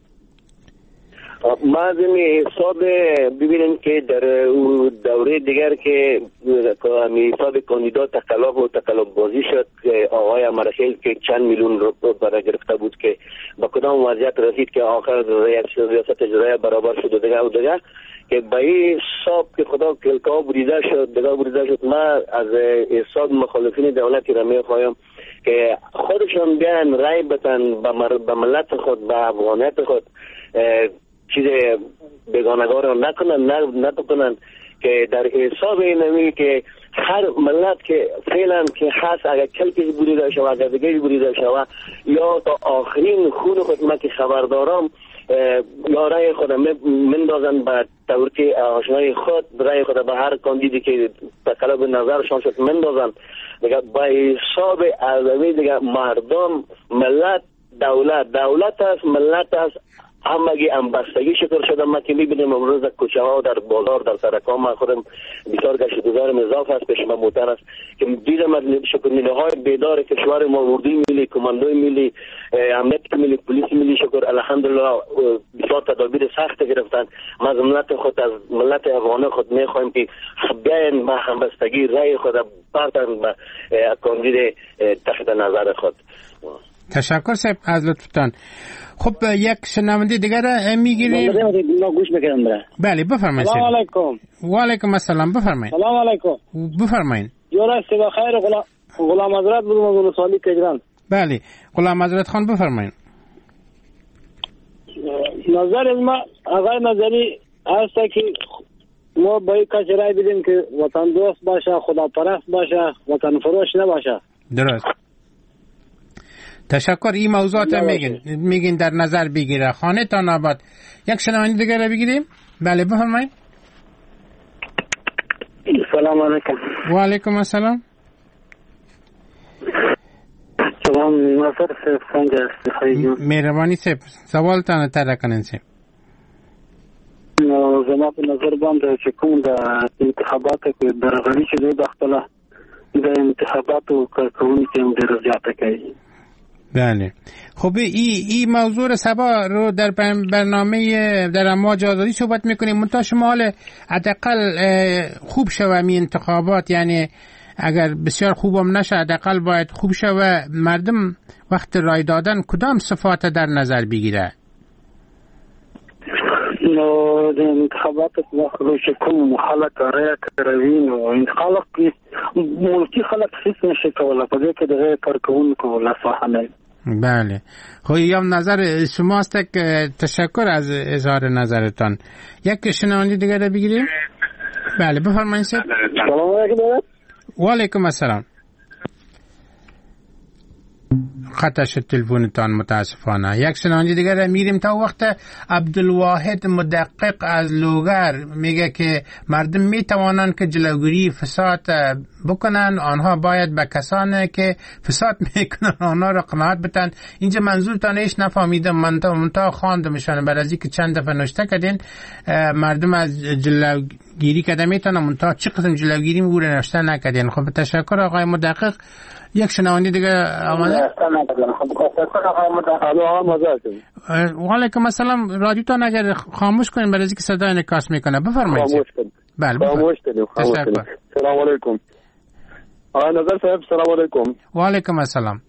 [SPEAKER 20] بعض می حساب ببینیم که در دوره دیگر که حساب کاندیدا تقلب و تقلب بازی شد آقای امرخیل که چند میلیون رو برای گرفته بود که با کدام وضعیت رسید که آخر ریاست اجرایی برابر شد و دیگر و دیگر که به این حساب که خدا کلکا بریده شد دیگر بریده شد. من از حساب مخالفین دولتی را می خواهم که خودشان بیان رای بتن به ملت خود به افغانیت خود چیز بیگانگار رو نکنن نه نکنن که در حساب اینمی که هر ملت که فعلا که هست اگر کلکش بریده شود اگر دیگه بریده شود یا تا آخرین خون خود من که خبردارم یا رای خود مندازن به طور که آشنای خود رای خود به هر کاندیدی که تقلب نظرشان شد مندازن دیگه با حساب اعظمی دیگه مردم ملت دولت دولت است، ملت است، همگی همبستگی شکر شده. ما که میبینیم امروز کوچه ها در بازار در سرکا، من خودم بسیار گشت گذارم اضافه است، پیش من موتر است که دیدم از شکر نیله های بیدار کشور ما، اردوی ملی، کماندوی ملی، امنیت ملی، پلیس ملی، شکر الحمدلله بسیار تدابیر سخت گرفتن. ما از ملت خود، از ملت افغان خود میخوایم که بیاین با همبستگی رای خود پرتن به کاندید تحت نظر خود.
[SPEAKER 12] تشکر صاحب از لطفتان. خب یک شنونده دیگر را میگیریم.
[SPEAKER 16] ما گوش بکنم برای.
[SPEAKER 12] بله بفرمایید.
[SPEAKER 16] سلام علیکم.
[SPEAKER 12] و علیکم السلام، بفرمایید.
[SPEAKER 16] سلام علیکم.
[SPEAKER 12] بفرمایید.
[SPEAKER 16] جورا سبا خیر غلام غلام حضرت بودم از سوالی کجران.
[SPEAKER 12] بله غلام حضرت خان بفرمایید.
[SPEAKER 16] نظر ما آقای نظری هست که ما با یک کسی رای بدیم که وطن دوست باشه، خدا پرست باشه، وطن فروش نباشه.
[SPEAKER 12] درست. تشکر. این موضوعات میگین میگین در نظر بگیره. خانه تا ناباد. یک شنونده دیگر را بگیریم. بله بفرمایید.
[SPEAKER 18] سلام علیکم.
[SPEAKER 12] و علیکم السلام.
[SPEAKER 18] سلام ناصر صاحب څنګه استفاده؟
[SPEAKER 12] مهرباني صاحب سوال ته تر کنن صاحب.
[SPEAKER 18] نو زما په نظر باندې چې کوم د انتخاباتو کې درغلي چې د خپل د انتخاباتو کارکونکو هم ډېر زیاته کوي.
[SPEAKER 12] بله. خب این ای موضوع رو سبا رو در برنامه در امواج آزادی صحبت میکنیم. منتها شما حال حداقل خوب شوه می انتخابات، یعنی اگر بسیار خوبم نشه حداقل باید خوب شوه. مردم وقت رای دادن کدام صفات در نظر بگیره؟
[SPEAKER 18] نو د انتخاباتو په وخت کې کوم خلک رای کوي، نو خلک ملکی خلک هیڅ نشي کولای په دې کې د رای کارکونکو لاسه نه.
[SPEAKER 12] بله. خب یم نظر شماست که تشکر از اظهار نظرتان. یک شنونده دیگر رو بگیریم. بله بفرمایید.
[SPEAKER 18] سلام علیکم.
[SPEAKER 12] و علیکم السلام. خطا شد تلفنتان متاسفانه. یک شنونده دیگر را میریم. تا وقت عبدالواحد مدقق از لوگر میگه که مردم میتوانند که جلوگیری فساد بکنن، آنها باید به کسانی که فساد میکنن آنها را قناعت بدن. اینجا منظورتان ایش نفهمیدم، من تا منتها خواندمشان برای از اینکه چند دفعه نوشته کردین مردم از جلوگیری کده میتونن، منتها چه قسم جلوگیری میگوره نوشته نکردین. خب تشکر آقای مدقق. یک شنونده دیگه آمده. و علیکم السلام. رادیوتان اگر خاموش کنین برای اینکه صدا انعکاس میکنه بفرمایید.
[SPEAKER 21] خاموش کنید.
[SPEAKER 12] بله
[SPEAKER 21] خاموش کنید. خاموش کنید. سلام علیکم. آقای نظر صاحب سلام علیکم.
[SPEAKER 12] و علیکم السلام.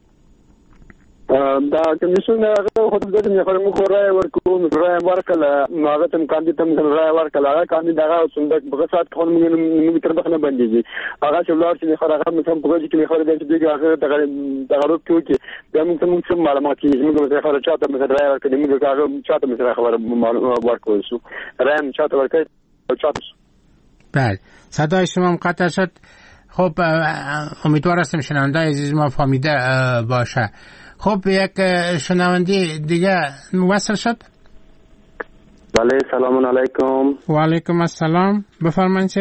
[SPEAKER 21] دا کمیشن هغه خود دې نه خبرې مو راي ورکو راي ورکړه هغه تم کاندید تم راي ورکړه هغه کاندید هغه صندوق بغسات خون موږ تر بخنه باندې هغه چې لار چې هغه مثلا په دې کې خبره دې چې هغه دغه غروب کې دا موږ څه څه معلومات چې موږ به خبره چاته مثلا راي ورکړه موږ هغه چاته مثلا خبره ورکو شو راي چاته ورکړه چاته.
[SPEAKER 12] بله صدای شما هم قطع شد. خب امیدوار هستم شنونده عزیز ما فهمیده باشه. خب یک شنونده دیگه موصل شد.
[SPEAKER 21] بله سلام علیکم.
[SPEAKER 12] و علیکم السلام. بفرمایید.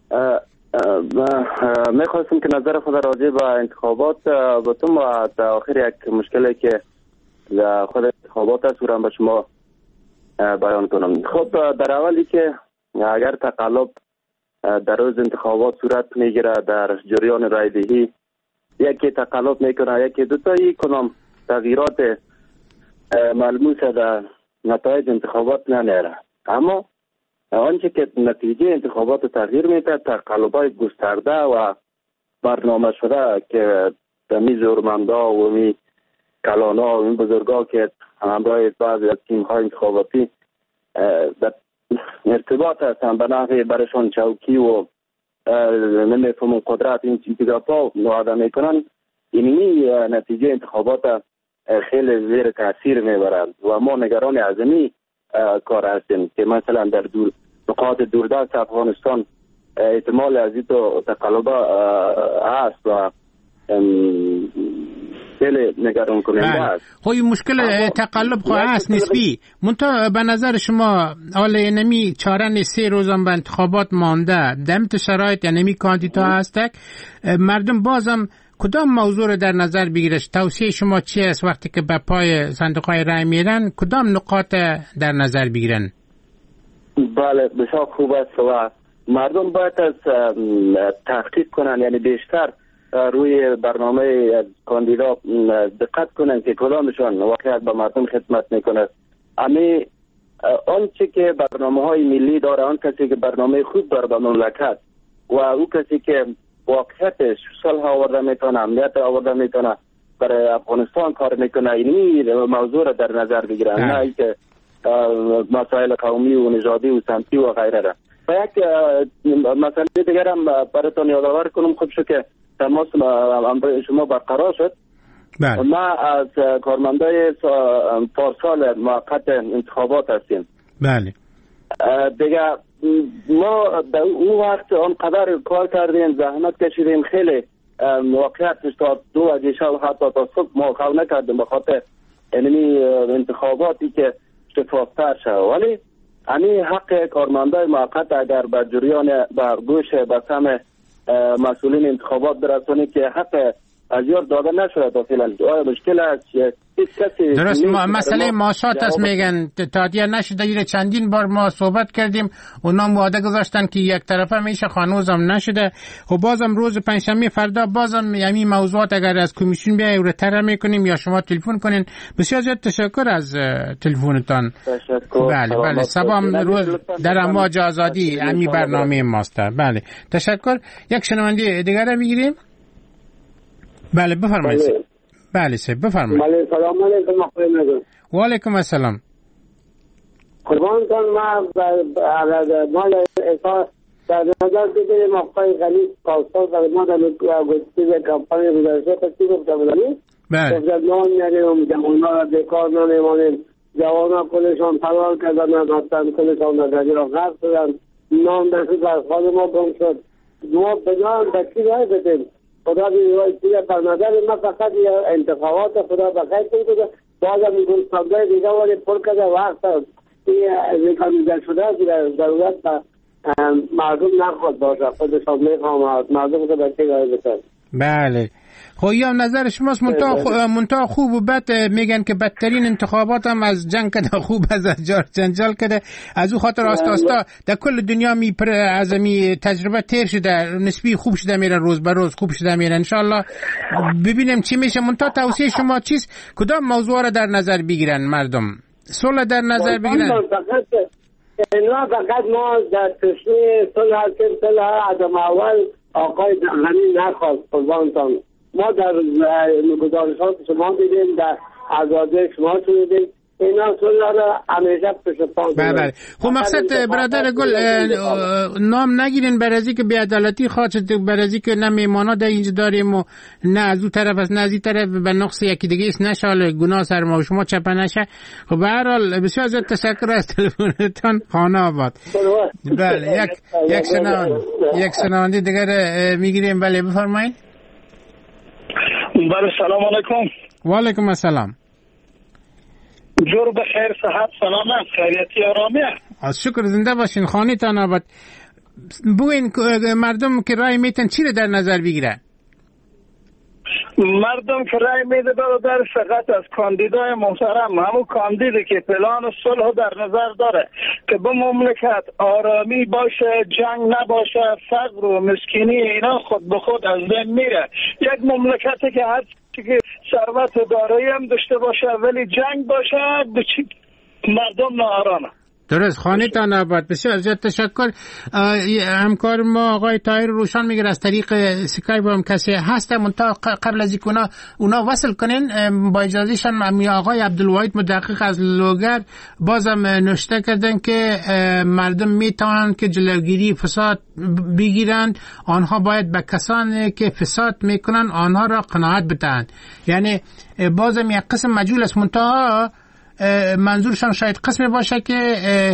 [SPEAKER 21] میخواستم که نظر خود راجع به انتخابات بتون و تا آخر یک مشکلی که خود انتخابات است رو به شما بیان کنم. خب در اولی که اگر تقلب در روز انتخابات صورت میگیره در جریان رایدهی، یکی تقلب میکنه یکی دوتایی کنم تغییرات ملموس در نتایج انتخابات نمیاره، اما آنچه که نتیجه انتخابات تغییر میده تقلبای گسترده و برنامه شده که می زورمندا و می کلانا و می بزرگا که همراه بعضی از تیم های انتخاباتی در ارتباط هستن به نحوی برشان چوکی و نمیفهم قدرت این چیزا نوعده میکنن، اینی نتیجه انتخابات خیلی زیر تاثیر میبرند و ما نگران از این کار هستیم که مثلا در دور نقاط دوردست افغانستان احتمال از این تقلبه هست و خیلی نگران کننده است.
[SPEAKER 12] خب این مشکل تقلب خو هست نسبی. منتها به نظر شما حالا نمی چارن سه روزم به انتخابات مانده دمت شرایط نمی کاندیدا هستک مردم بازم کدام موضوع رو در نظر بگیرش؟ توصیه شما چی است وقتی که به پای صندوق های رای میرن کدام نقاط در نظر بگیرن؟
[SPEAKER 21] بله بسیار خوب است و مردم باید از تحقیق کنن، یعنی بیشتر روی برنامه کاندیدا دقت کنن که کدامشان واقعا به مردم خدمت میکنه. امی آن چی که برنامه های ملی داره، آن کسی که برنامه خوب داره به مملکت و او کسی که واقعیتش صلح آورده میتونه، امنیت آورده میتونه، برای افغانستان کار میکنه، این موضوع را در نظر بگیرن، نه اینکه مسائل قومی و نژادی و سمتی و غیره را. و یک مسئله دیگر هم براتون یادآور کنم، خوب شد که تماس شما برقرار شد.
[SPEAKER 12] بله.
[SPEAKER 21] ما از کارمندای پارسال موقت انتخابات هستیم.
[SPEAKER 12] بله.
[SPEAKER 21] دیگه ما در اون وقت آنقدر کار کردیم، زحمت کشیدیم، خیلی واقعیت تا دو وجه شب حتی تا صبح ما خواب نکردیم به خاطر اینمی انتخاباتی که شفافتر شد. ولی امی حق کارمندای موقت اگر به جریان به گوش به سم مسئولین انتخابات برسونی که حق از یار داده نشده تا فعلا، آیا مشکل است؟
[SPEAKER 12] درست، ما مسئله معاشات است میگن تادیه نشده. یه چندین بار ما صحبت کردیم، اونا وعده گذاشتن که یک طرفه میشه، خانوزم نشده. خب بازم روز پنجشنبه فردا بازم همین موضوعات اگر از کمیسیون بیای رو طرح میکنیم یا شما تلفن کنین. بسیار زیاد تشکر از تلفنتان. بله بله، سبام روز در امواج آزادی همین برنامه ماست. بله تشکر. یک شنونده دیگر رو بگیریم. بله بفرمایید. بله سه بفرمایید.
[SPEAKER 7] بله سلام علیکم.
[SPEAKER 12] و علیکم السلام.
[SPEAKER 7] قربانتان ما مال احساس در نظر بگیریم آقای غنی پاسپورت در ما در گستیز کمپانی گذاشته پسی گفته بودنیم.
[SPEAKER 12] بله.
[SPEAKER 7] گفته نام نگیریم، جوان ها را بیکار نمیمانیم، جوان ها کلشان فرار کردن، رفتن کلشان در درگیر را غرق شدن، نام دستی بر خال ما گم شد. ما بنام بکی رای بدیم. خدا بیوی چیزه بر نظر ما فقط انتخابات خدا بخیر کنید. بازم این گلستانده دیگه ولی پر کده وقت این ریکامیزر شده دیگه ضرورت مردم نخواد باشه، خودشان میخوام مردم خود بچه گاهی بسن.
[SPEAKER 12] بله خب یا نظر شماست منطقه خوب و بد میگن که بدترین انتخابات هم از جنگ کده، خوب از جار جنجال کده، از او خاطر آستا آستا در کل دنیا می پر از می تجربه تیر شده، نسبی خوب شده میرن، روز به روز خوب شده میرن. انشالله ببینیم چی میشه. منطقه توصیه شما چیست؟ کدام موضوع را در نظر بگیرن مردم؟ صلح در نظر بگیرن؟
[SPEAKER 7] اینا فقط ما در تشنه صلح هستیم. صلح عدم اول آقای غنی نخواست قربانتان. ما در گزارشات شما دیدیم، در آزادی شما شنیدیم، اینا صلح را همیشه پیش پا
[SPEAKER 12] بله بله. خب مقصد برادر گل نام نگیرین برازی که بی‌عدالتی خواهد شد، برازی که نه میمانا در اینجا داریم و نه از اون طرف از نه از این طرف به نقص یکی دیگه است، نشه حالا گناه سر ما و شما چپه نشه. خب به هر حال بسیار زیاد تشکر از تلفنتان. خانه آباد. بله یک یک شنونده یک شنونده دیگر میگیریم. بله بفرمایید.
[SPEAKER 2] بله سلام علیکم.
[SPEAKER 12] و علیکم السلام.
[SPEAKER 2] جور بخیر، صحت سلامت، خیریتی آرامی.
[SPEAKER 12] از شکر زنده باشین. خانه تان آباد. بگوین مردم که رای میتن چی رو در نظر بگیره؟
[SPEAKER 2] مردم که رای میده برادر فقط از کاندیدای محترم، همون کاندیدی که پلان صلح در نظر داره که به مملکت آرامی باشه، جنگ نباشه، فقر و مسکینی اینا خود به خود از بین میره. یک مملکتی که هر چی که ثروت و دارایی هم داشته باشه ولی جنگ باشه، مردم ناآرامه.
[SPEAKER 12] درست. خانه تان آباد. بسیار زیاد تشکر. همکار ما آقای طاهر روشن میگه از طریق اسکایپ هم کسی هست، منتها قبل از اینکه اونا اونا وصل کنین با اجازهشان آقای عبدالواحد مدقق از لوگر بازم نوشته کردن که مردم میتونن که جلوگیری فساد بگیرن، آنها باید به کسانی که فساد میکنن آنها را قناعت بدهند. یعنی بازم یک قسم مجهول است، منتها منظورشان شاید قسم باشه که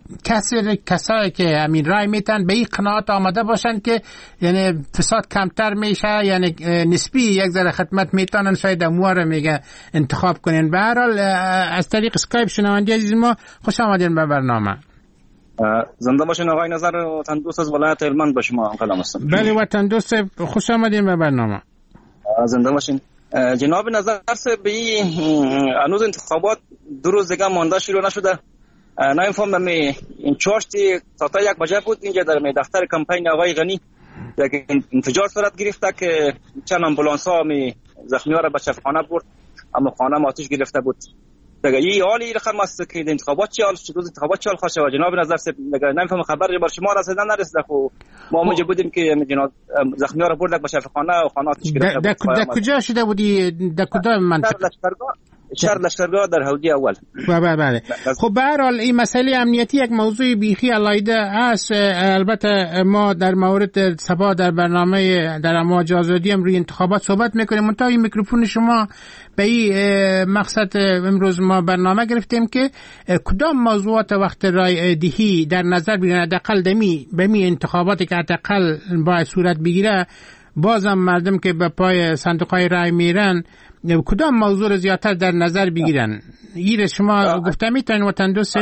[SPEAKER 12] کسی کسایی که همین رای میتن به این قناعت آمده باشن که یعنی فساد کمتر میشه، یعنی نسبی یک ذره خدمت میتونن شاید اموار میگه انتخاب کنین. به هر حال از طریق اسکایپ شنونده عزیز ما خوش آمدین به برنامه.
[SPEAKER 3] زنده باشین آقای نظر وطن دوست از ولایت هلمند با شما کلام هستم.
[SPEAKER 12] بله وطن دوست خوش آمدین به برنامه.
[SPEAKER 3] زنده باشین. جناب نظر به هنوز انتخابات دو روز دیگه مانده شروع نشده. نمیفهمم این چاشتی تا تا یک بجه بود اینجا در دفتر کمپین آقای غنی یک انفجار صورت گرفته که چند امبولانس ها می زخمی ها را به شفاخانه برد، اما خانه آتش گرفته بود. دیگه این حالی رقم است که انتخابات چه حال روز انتخابات چه حال خواهد شود. جناب نظر نمیفهم خبری بر شما رسیده نرسیده. خو ما اونجا بودیم که جناب زخمی ها را برد به شفاخانه و خانه آتش گرفته بود.
[SPEAKER 12] در کجا شده بودی؟ در کدام منطقه؟
[SPEAKER 3] شهر لشکرگاه در هودی اول.
[SPEAKER 12] بله بله. خب به هر حال این مسئله امنیتی یک موضوع بیخی علایده است. البته ما در مورد سبا در برنامه در امواج آزادی هم روی انتخابات صحبت میکنیم. منتها این میکروفون شما به این مقصد امروز ما برنامه گرفتیم که کدام موضوعات وقت رای دهی در نظر بگیرن، حداقل دمی به می انتخاباتی که حداقل باید صورت بگیره، بازم مردم که به پای صندوق‌های رای میرن کدام موضوع رو زیادتر در نظر بگیرن؟ این شما گفته میتونین وطن دوست؟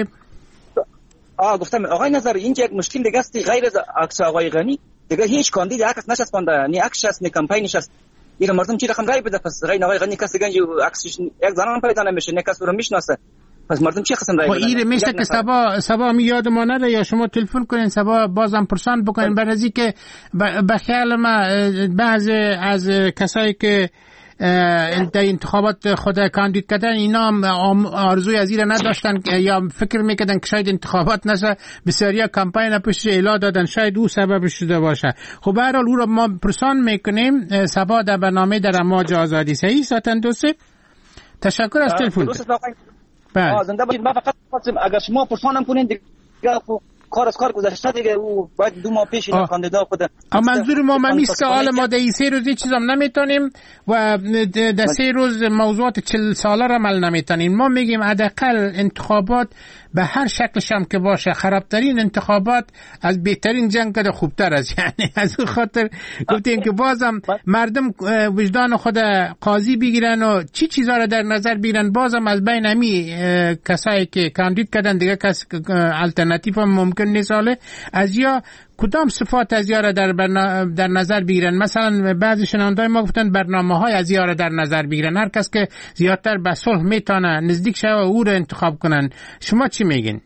[SPEAKER 3] آه گفتم آقای نظر اینجا یک مشکل دیگه است غیر از عکس آقای غنی دیگه هیچ کاندید عکس نشسته، نی عکس است نی کمپینش است. دیگه مردم چی رقم رای بده؟ پس غیر آقای غنی کسی گنج عکسش یک زنان پیدا نمیشه، نه کسی رو میشناسه. پس مردم چی قسم رای بده؟
[SPEAKER 12] این میشه که سبا سبا می یاد ما نره یا شما تلفن کنین سبا بازم پرسان بکنین. برای که به خیال ما بعضی از کسایی که در انتخابات خود کاندید کردن اینا آرزوی از این نداشتن یا فکر میکردن که شاید انتخابات نشه، بسیاریا کمپین پشت اعلام دادن، شاید او سبب شده باشه. خب به هر حال او رو ما پرسان میکنیم سبا در برنامه در امواج آزادی. صحیح ساتن دوست؟ تشکر از تلفن.
[SPEAKER 3] بله زنده باشید. ما فقط اگر شما پرسانم کنین دیگه کار از کار گذشته دیگه، او باید دو ماه پیش این کاندیدا خود.
[SPEAKER 12] اما منظور ما ممیست که حالا ما در سه روز هیچ چیزام نمیتونیم و در سه روز موضوعات چل ساله را عمل نمیتونیم. ما میگیم حداقل انتخابات به هر شکلش هم که باشه، خرابترین انتخابات از بهترین جنگ که خوبتر است. یعنی از اون خاطر گفتیم که بازم مردم وجدان خود قاضی بگیرن و چی چیزا را در نظر بگیرن. بازم از بین همی کسایی که کاندید کردن دیگه کس الټرناتیو هم ممکن نیست. حالا از یا کدام صفات از یا را در, برنا... در نظر بگیرن؟ مثلا بعضی شنوندای ما گفتن برنامه های از یا را در نظر بگیرن، هر کس که زیادتر به صلح میتونه نزدیک شه و او را انتخاب کنن. شما چی میگین؟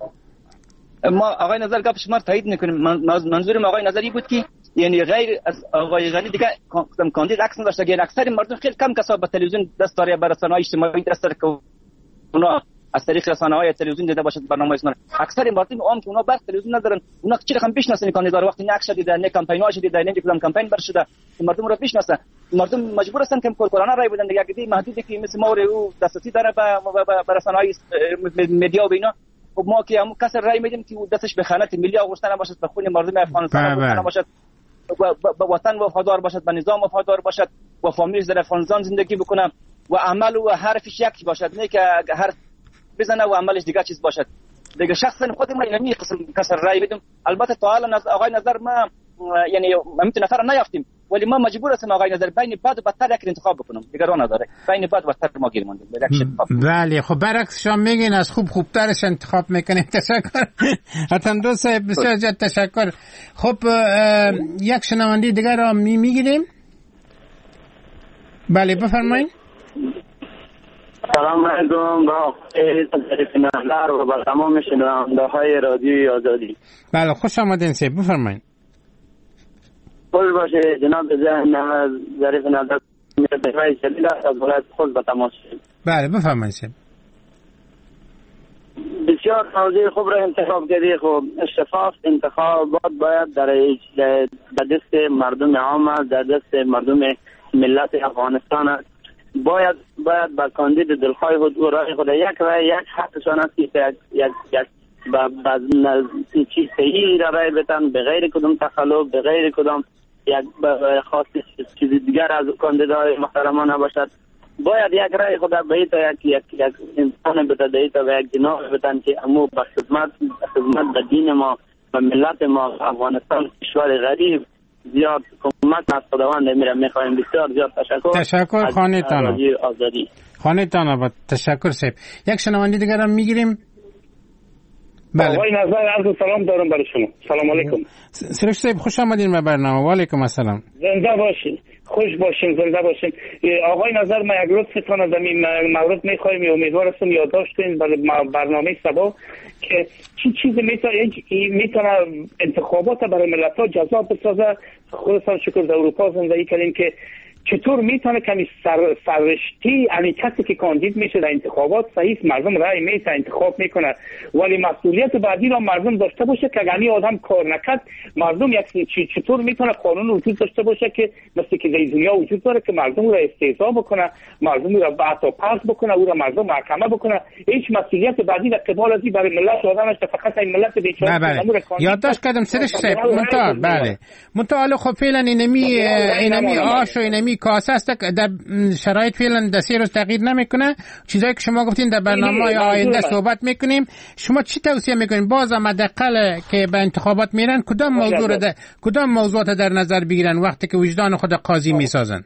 [SPEAKER 3] ما آقای نظر گپ شما تایید میکنیم. منظورم آقای نظری بود که یعنی غیر از آقای غنی دیگه کاندید عکس نداشته که اکثر مردم خیلی کم کسا به تلویزیون دست داره، به رسانه‌های اجتماعی دست داره که اونا از طریق رسانه‌های تلویزیون دیده باشد برنامه اسنا. اکثر مردم عام که اونا بس تلویزیون ندارن، اونا چی رقم بشناسن کاندیدا رو وقتی نه عکس دیده نه کمپین‌هاش دیده نه کدام کمپین برشده مردم رو بشناسن. مردم مجبور هستن که کورکورانه رای بدن دیگه. اگه محدودی که مثل ما رو دسترسی داره به رسانه‌های مدیا و اینا، خب ما که هم کس رای میدیم که دستش به خانه ملی آغوشته نباشد، به خون مردم افغانستان آغوشته نباشد، به وطن وفادار باشد، به نظام وفادار باشد و فامیلش در افغانستان زندگی بکنه و عمل و حرفش یک باشد، نه که هر بزنه و عملش دیگه چیز باشد. دیگه شخصا خودم را نمی قسم کسر رای بدم. البته تا حالا آقای نظر ما یعنی همین نفر نیافتیم، ولی ما مجبور هستم آقای نظر بین بد و بدتر یک انتخاب بکنم. دیگه راه نداره، بین بد و بدتر ما گیر ماندیم.
[SPEAKER 12] بله خب برعکس شما میگین از خوب خوبترش انتخاب میکنیم. تشکر حتما دوست بسیار جد تشکر. خب یک شنونده دیگه را میگیریم. بله بفرمایید.
[SPEAKER 21] سلام علیکم با نهلر و با تمام شنونده های رادیوی آزادی.
[SPEAKER 12] بله خوش آمدین سه بفرمایید.
[SPEAKER 21] خوش باشه جناب ذهن ظریف نظر میرد شدید از ولایت خود به تماس شد.
[SPEAKER 12] بله بفرمایید سه.
[SPEAKER 21] بسیار موضوع خوب را انتخاب کردی. خب شفاف انتخابات باید در در دست مردم عام، در دست مردم ملت افغانستان است. باید باید با کاندید دلخواه خود و رای خود یک رای یک حقشان است که یک یک یک با چیز صحیح را رای بدن به غیر کدام تخلف، به غیر کدام یک خاص چیز دیگر از کاندیدای محترمان نباشد.
[SPEAKER 20] باید یک رای خود به ایتا یک یک یک انسان بده به ایتا و یک جناح بدن که امو به خدمت خدمت به دین ما و ملت ما افغانستان کشور غریب زیاد کمک از خداوند میره. میخوایم بسیار زیاد تشکر.
[SPEAKER 12] تشکر خانه تانا.
[SPEAKER 20] آزادی.
[SPEAKER 12] خانه تانا با تشکر سیب. یک شنونده دیگر هم میگیریم.
[SPEAKER 2] بله. آقای نظر عرض سلام دارم برای شما. سلام علیکم.
[SPEAKER 12] سرش سیب خوش آمدین به برنامه. و علیکم السلام.
[SPEAKER 2] زنده باشین. خوش باشین، زنده باشین. آقای نظر ما یک لطف کنم در این مورد میخوایم، امیدوار هستم یادداشت کنین برای برنامه سبا که چی چیزی میتونه میتونه انتخابات برای ملت‌ها جذاب بسازه. خودتان شکر در اروپا زندگی کردیم که چطور میتونه کمی سر سررشتی یعنی کسی که کاندید میشه در انتخابات صحیح مردم رای میته انتخاب میکنه، ولی مسئولیت بعدی را مردم داشته باشه که اگر آدم کار نکرد مردم یک چطور میتونه قانون وجود داشته باشه که مثل که در دنیا وجود داره که مردم را استهزا بکنه، مردم را بعدا پس بکنه، او را مردم محکمه بکنه. هیچ مسئولیت بعدی در قبال ازی برای ملت آدمش فقط این ملت بیچاره.
[SPEAKER 12] بله یادداشت کردم سرش صاحب منتها. بله منتها خب فعلا اینمی اینمی آش و اینمی کاسه است در شرایط فعلا در سه روز تغییر نمیکنه. چیزایی که شما گفتین در برنامه‌های آینده صحبت میکنیم. شما چی توصیه میکنین باز هم حداقل که به انتخابات میرن کدام موضوع در کدام موضوعات در نظر بگیرن وقتی که وجدان خود قاضی میسازن؟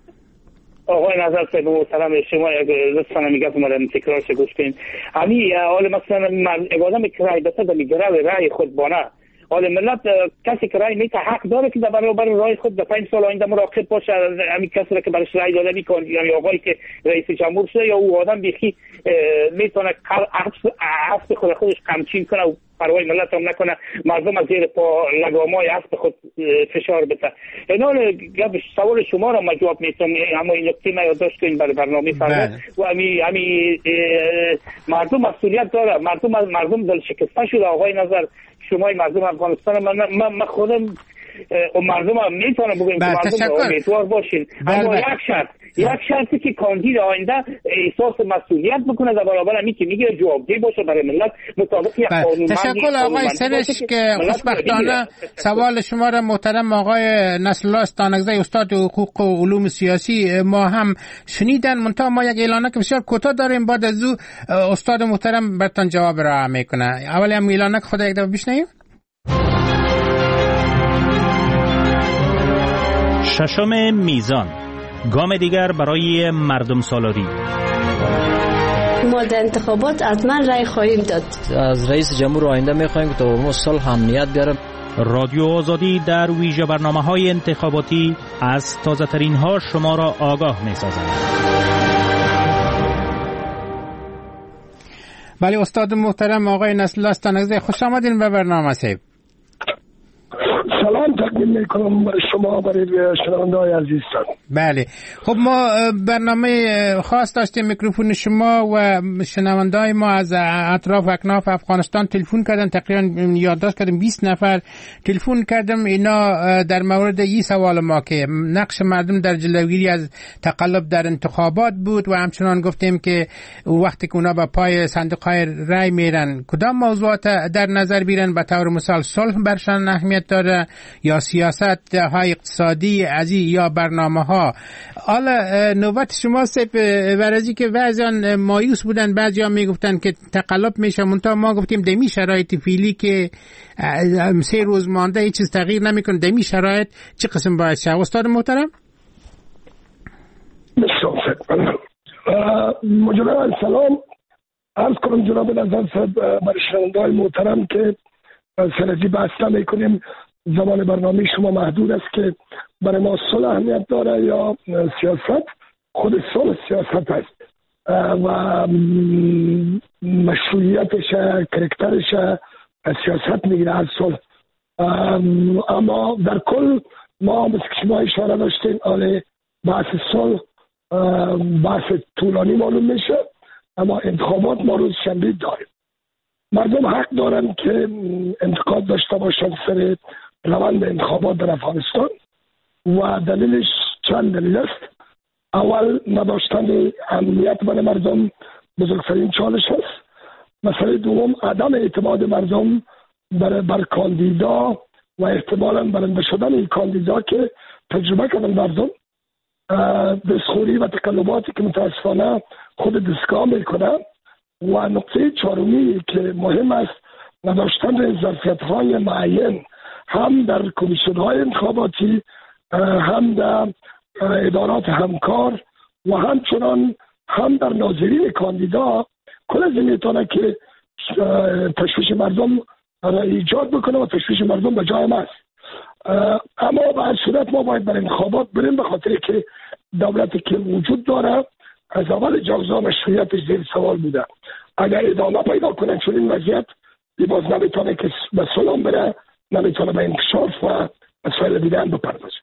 [SPEAKER 2] آقای نظر صاحب محترم شما لطفاً میگم ما تکرارش گوش کنین. همین حال مثلا آدم که رای بده در میگره رای خود بانه حال ملت کسی که رای میته حق داره که در برابر رای خود در پنج سال آینده مراقب باشه. همین کسی را که برش رای داده میکنه یعنی آقایی که رئیس جمهور شده یا او آدم بیخی میتونه اسب خود خودش قمچین کنه و پروای ملت هم نکنه، مردم از زیر پا لگامای اسب خود فشار بده. اینال سوال شما را ما جواب میتونم، اما این نکته ما یادداشت کنین برای برنامه فردا. و همین همین مردم مسئولیت داره. مردم مردم دل شکسته شده. آقای نظر شما مردم افغانستان من من خودم و مردم هم میتونم بگم که مردم امیدوار باشین. اما یک شرط یک شرطی که کاندید آینده احساس مسئولیت بکنه در برابر همین که میگه جوابدهی باشه برای ملت مطابق یک قانون.
[SPEAKER 12] تشکر آقای سرش که خوشبختانه سوال شما را محترم آقای نصرالله استانکزی استاد حقوق و علوم سیاسی ما هم شنیدن. منتها ما یک اعلانه که بسیار کوتاه داریم، بعد از او استاد محترم براتون جواب را میکنه. اولی هم اعلانه که خدا یک دفعه بشنویم.
[SPEAKER 5] ششم میزان، گام دیگر برای مردم سالاری.
[SPEAKER 4] ما در انتخابات حتما رای خواهیم داد.
[SPEAKER 22] از رئیس جمهور آینده میخواهیم که تا صلح امنیت بیاره.
[SPEAKER 5] رادیو آزادی در ویژه برنامه‌های انتخاباتی از تازه ترین ها شما را آگاه می‌سازد.
[SPEAKER 12] بله استاد محترم آقای نصرالله استانکزی خوش آمدین به برنامه صاحب.
[SPEAKER 23] سلام تقدیم میکنم برای شما برای شنونده‌های عزیزتان.
[SPEAKER 12] بله خب ما برنامه خاص داشتیم، میکروفون شما و شنونده‌های ما از اطراف اکناف افغانستان تلفن کردن، تقریبا یادداشت کردیم بیست نفر تلفن کردم. اینا در مورد این سوال ما که نقش مردم در جلوگیری از تقلب در انتخابات بود و همچنان گفتیم که وقتی که اونا به پای صندوق‌های رای میرن کدام موضوعات در نظر بیرن، به طور مثال صلح برشان اهمیت داره یا سیاست های اقتصادی ازی یا برنامه ها. حالا نوبت شما سپ ورزی که بعضیان مایوس بودن، بعضیا میگفتن که تقلب میشه، منتها ما گفتیم دمی شرایط فعلی که سه روز مانده هیچ چیز تغییر نمیکنه، دمی شرایط چه قسم باید شه؟ استاد محترم
[SPEAKER 23] مجددا سلام عرض کنم جناب نظر صاحب برای شنونده‌های محترم که سرزی بحث میکنیم. زمان برنامه شما محدود است که برای ما صلح اهمیت داره یا سیاست. خود صلح سیاست است و مشروعیتش کرکترش سیاست میگیره از صلح. اما در کل ما مثل که شما اشاره داشتین آن بحث صلح بحث طولانی معلوم میشه، اما انتخابات ما روز شنبه داریم. مردم حق دارن که انتقاد داشته باشن سر روند انتخابات در افغانستان و دلیلش چند دلیل است. اول نداشتن امنیت برای مردم بزرگترین چالش است. مسئله دوم عدم اعتماد مردم بر بر کاندیدا و احتمالاً برنده شدن این کاندیدا که تجربه کردن مردم دستخوری و تقلباتی که متاسفانه خود دستگاه میکنه. و نقطه چهارمی که مهم است نداشتن ظرفیت‌های معین هم در کمیسیون‌های انتخاباتی، هم در ادارات همکار و همچنان هم در ناظرین کاندیدا، کل از این میتونه که تشویش مردم را ایجاد بکنه و تشویش مردم به جای است. اما به هر صورت ما باید بر انتخابات بریم، به خاطر که دولتی که وجود داره از اول جوزا مشروعیتش زیر سوال بوده. اگر ادامه پیدا کنن چون این وضعیت باز نمیتونه که به سلام بره، نمیتونه به انکشاف و مسائل دیگه هم بپردازه.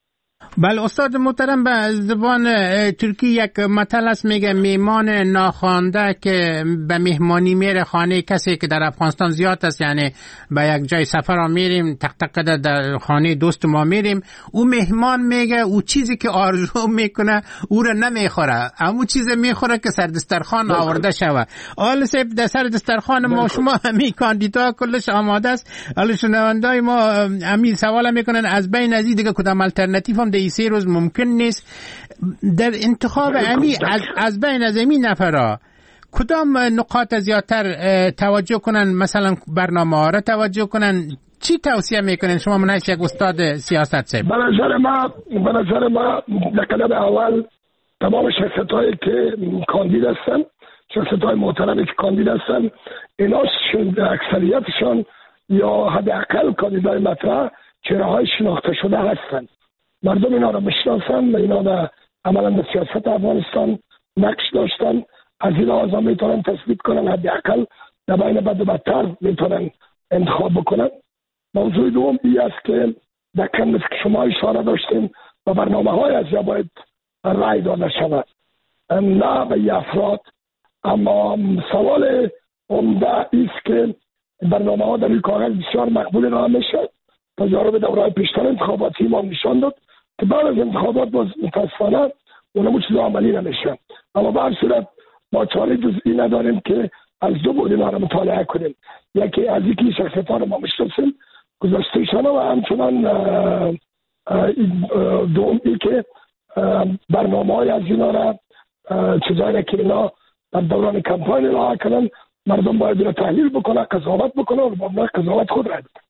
[SPEAKER 12] بله استاد محترم، به زبان ترکی یک متل است میگه میمان ناخوانده که به مهمانی میره خانه کسی که در افغانستان زیاد است، یعنی به یک جای سفر ها میریم تق تق در خانه دوست ما میریم، او مهمان میگه او چیزی که آرزو میکنه او را نمیخوره، اما چیزی میخوره که سر دسترخوان آورده شوه. آل سیب در سر دسترخوان ما شما همین کاندیدا کلش آماده است. حالا شنوندای ما همین سوال میکنن از بین از دیگه کدام الटरनेटिव هم در سه روز ممکن نیست در انتخاب امی از, از بین از امی نفرها کدام نقاط زیادتر توجه کنن، مثلا برنامه ها را توجه کنن؟ چی توصیه میکنن شما من یک استاد سیاست سیب؟
[SPEAKER 23] به نظر ما به نظر ما در قدم اول تمام شخصیت هایی که کاندید هستن، شخصیت های محترمی که کاندید هستن، اینا اکثریتشان یا حداقل کاندیدای مطرح چهره های شناخته شده هستند. مردم اینا را بشناسن و اینا در عملا در سیاست افغانستان نقش داشتن، از این لحاظ میتونن تثبیت کنن، حداقل در بین بد و بدتر میتونن انتخاب بکنن. موضوع دوم این است که در کم که شما اشاره داشتیم و برنامه های از یا باید رای داده شود، نه به یه افراد. اما سوال عمده است که برنامه ها در این کاغذ بسیار مقبول را میشه. تجارب دورهای پیشتر انتخاباتی ما نشان داد که بعد از انتخابات باز متاسفانه اونمو چیز عملی نمیشه. اما به هر صورت ما چاره جزئی نداریم که از دو بود اینا را مطالعه کنیم، یکی از یکی شخصیت ها را ما میشناسیم گذاشتهشان و همچنان دومی که برنامه های از اینا را چیزایی که اینا در دوران کمپاین را کنن مردم باید را تحلیل بکنه، قضاوت بکنه و با قضاوت خود رای بکنه.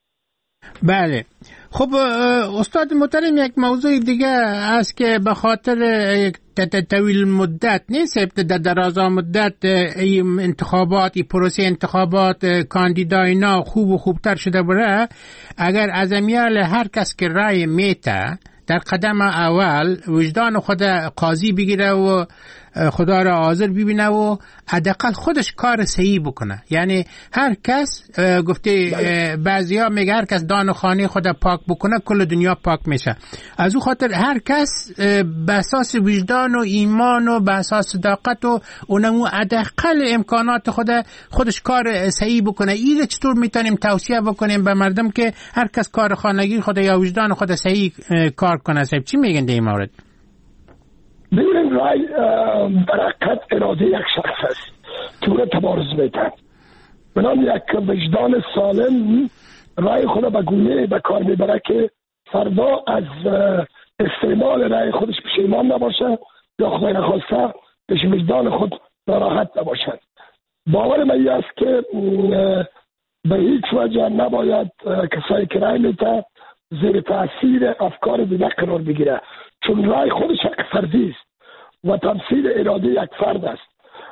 [SPEAKER 12] بله خب استاد محترم، یک موضوع دیگه است که به خاطر طویل مدت نیست، در دراز مدت این انتخابات، این پروسه انتخابات کاندیداینا خوب و خوبتر شده بره، اگر از امیال هر کس که رای میته در قدم اول وجدان خود قاضی بگیره و خدا را حاضر ببینه و حداقل خودش کار صحیح بکنه. یعنی هر کس گفته بعضیا میگه هر کس دان خانه خود پاک بکنه کل دنیا پاک میشه. از او خاطر هر کس به اساس وجدان و ایمان و به اساس صداقت و اونمو حداقل امکانات خود خودش کار صحیح بکنه. این چطور میتونیم توصیه بکنیم به مردم که هر کس کار خانگی خود یا وجدان خود صحیح کار کنه؟ صاحب چی میگن در این مورد؟
[SPEAKER 23] ببینید رای برکت اراده یک شخص است که اون تبارز میتن، بنام یک وجدان سالم رای خود به گونه به کار میبره که فردا از استعمال رای خودش پشیمان نباشه یا خدای نخواسته پیش وجدان خود ناراحت نباشد. باور من است که به هیچ وجه نباید کسایی که رای میتن زیر تاثیر افکار دیگر قرار بگیره، چون رای خودش یک فردی است و تمثیل اراده یک فرد است.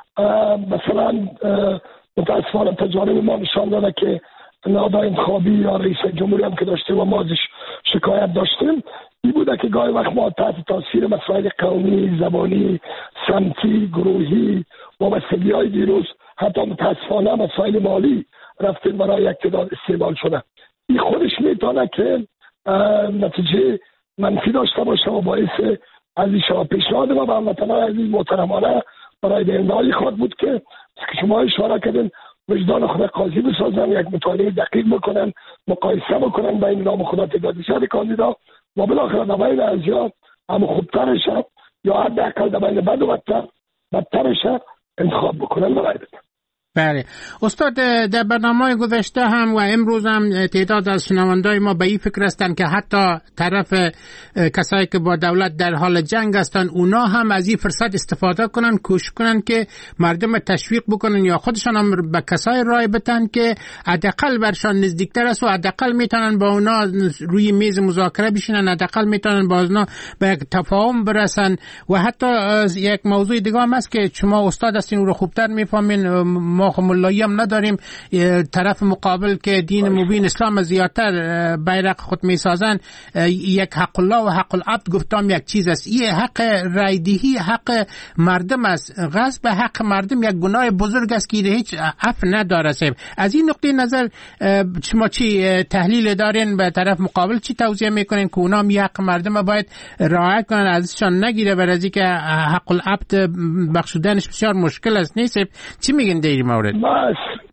[SPEAKER 23] مثلا متاسفانه تجارب ما نشان داده که نهادهای انتخابی یا رئیس جمهوری هم که داشتیم و ما ازش شکایت داشتیم این بوده که گاهی وقت ما تحت تاثیر مسائل قومی، زبانی، سمتی، گروهی، وابستگی های دیروز، حتی متاسفانه مسائل مالی رفتیم برای یک تعداد استعمال شده. این خودش میتونه که نتیجه منفی داشته باشه و باعث عزیز شما پیشنهاد ما به هموطنان عزیز محترمانه برای دهنده‌های خود بود که شما اشاره کردین وجدان خود قاضی بسازن، یک مطالعه دقیق بکنن، مقایسه بکنن بین نام خدا تعداد شد کاندیدا و بالاخره در بین ازیا هم خوبترش یا حداقل در بین بد و بدتر بدترش انتخاب بکنن و رای بدن.
[SPEAKER 12] بله استاد، در برنامه گذشته هم و امروز هم تعداد از شنوندای ما به این فکر هستند که حتی طرف کسایی که با دولت در حال جنگ هستند اونا هم از این فرصت استفاده کنن، کوشش کنن که مردم تشویق بکنن یا خودشان هم به کسای رای بدن که حداقل برشان نزدیکتر است و حداقل میتونن با اونا روی میز مذاکره بشینن، حداقل میتونن با اونا به یک تفاهم برسن. و حتی یک موضوع دیگه هم است که شما استاد هستین رو خوبتر میفهمین، ما ملایی هم نداریم، طرف مقابل که دین مبین اسلام زیادتر بیرق خود میسازن، یک حق الله و حق العبد گفتم یک چیز است. این حق رایدهی حق مردم است، غصب حق مردم یک گناه بزرگ است که هیچ عفو نداره. از این نقطه نظر شما چی تحلیل دارین؟ به طرف مقابل چی توصیه میکنین که اونا هم حق مردم باید رعایت کنن، ازشان نگیره، برای که حق العبد بخشودنش بسیار مشکل است؟ نیست چی میگن در این مورد؟
[SPEAKER 23] ما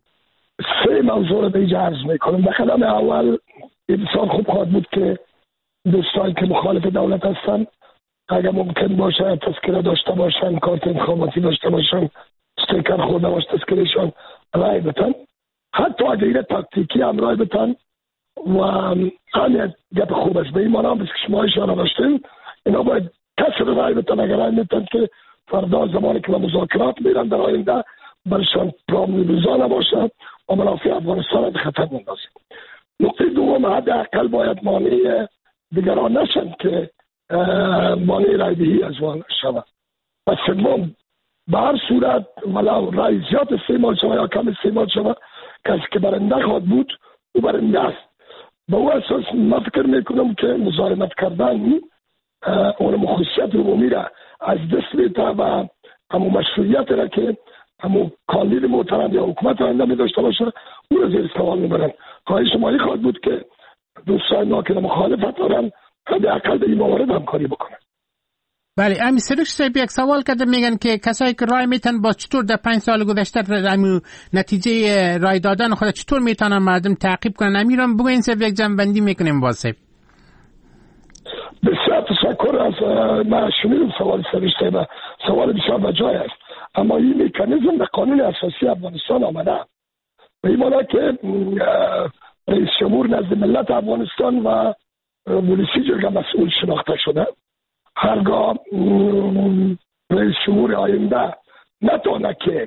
[SPEAKER 23] سه موضوع رو به اینجا عرض میکنم. در قدم اول بسیار خوب خواهد بود که دوستانی که مخالف دولت هستن اگر ممکن باشه تذکره داشته باشن، کارت انتخاباتی داشته باشن، استیکر خورده باشه تذکرهشان رای بتن، حتی اگر این تاکتیکی هم رای بتن. و همین گپ خوب است. به این معنی بس که شما اشاره داشتین اینا باید کسر رای بتن. اگر رای بتن که فردا زمانی که به مذاکرات میرن در آینده برشان پرامریزا نباشه و منافع افغانستان به خطر مندازه. نقطه دوم، حداقل باید مانع دیگران نشن که مانع رایدهی از وان شود. و سوم، به هر صورت ولو رای زیاد استعمال شود یا کم استعمال شود، کسی که برنده خواهد بود او برنده است. به او اساس من فکر میکنم که مزاحمت کردن اون مخصوصیت رو میره از دست میده و همون مشروعیت را که همون کاندید محترم یا حکومت آینده می داشته باشه او را زیر سوال میبرن. خواهش شمایی خواهد بود که دوستان ما که مخالفت دارن حداقل به این موارد همکاری بکنن.
[SPEAKER 12] بله، امی سرش صاحب یک سوال کرده، میگن که کسایی که رای میتن با چطور در پنج سال گذشته امی نتیجه رای دادن خود چطور میتونن مردم تعقیب کنن؟ امیرم بگوین صاحب یک جنبندی میکنیم با صاحب.
[SPEAKER 23] بسیار تشکر. از من شنیدم سوال سرش صاحب، سوال بسیار بجای است، اما این مکانیزم در قانون اساسی افغانستان آمده به این معنی که رئیس جمهور نزد ملت افغانستان و ولسی جرگه مسئول شناخته شده. هرگاه رئیس جمهور آینده نتونه که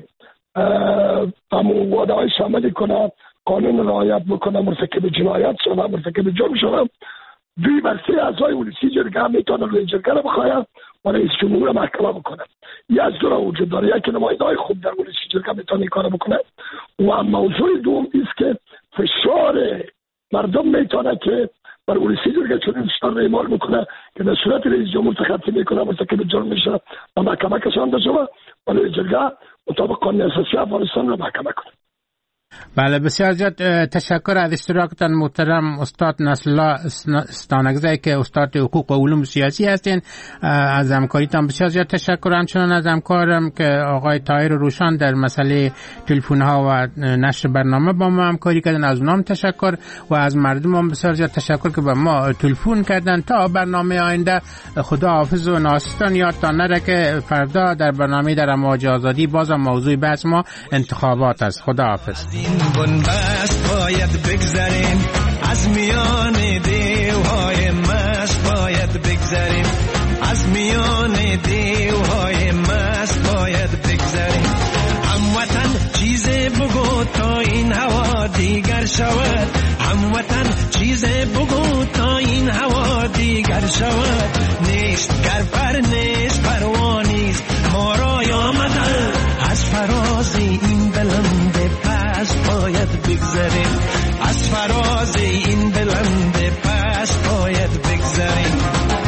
[SPEAKER 23] همون وعده های عملی کنه، قانون رعایت بکنه، مرتکب جنایت شده، مرتکب جرم شده، دوی برسه اعضای ولسی جرگه میتونه روی جرگه رو بخواهد و رئیس جمهور محکمه بکنه. یه از دو را وجود داره، یکی نماینده های خوب در ولسی جرگه میتونه این کار بکنه و موضوع دوم است که فشار مردم میتونه که بر ولسی جرگه چون فشار را اعمال بکنه که در صورت رئیس جمهور تخطی میکنه، مرتکب جرم میشه و محکمه کشانده شده و رئیس جرگه مطابق قانون اساسی افغانستان را محکمه کنه.
[SPEAKER 12] بله، بسیار زیاد تشکر از اشتراکتان محترم استاد نصرالله استانکزی که استاد حقوق و علوم سیاسی هستین. از همکاریتان بسیار زیاد تشکر. همچنان از همکارم که آقای طاهر روشان در مسئله تلفن ها و نشر برنامه با ما همکاری کردن، از اونام تشکر و از مردم هم بسیار زیاد تشکر که با ما تلفن کردن. تا برنامه آینده خدا حافظ و ناصرتان. یادتان نره که فردا در برنامه در امواج آزادی بازم موضوع بحث ما انتخابات است. خدا حافظ.
[SPEAKER 1] این بنبست باید بگذریم، از میان دیوهای مست باید بگذریم، از میان دیوهای مست باید بگذریم. هموطن چیز بگو تا این هوا دیگر شود، هموطن چیز بگو تا این هوا دیگر شود. نیست گر پر نیست پروانیست ما را آمدن، از فراز این بلند پس باید بگذریم، از فراز این بلند پس باید بگذریم.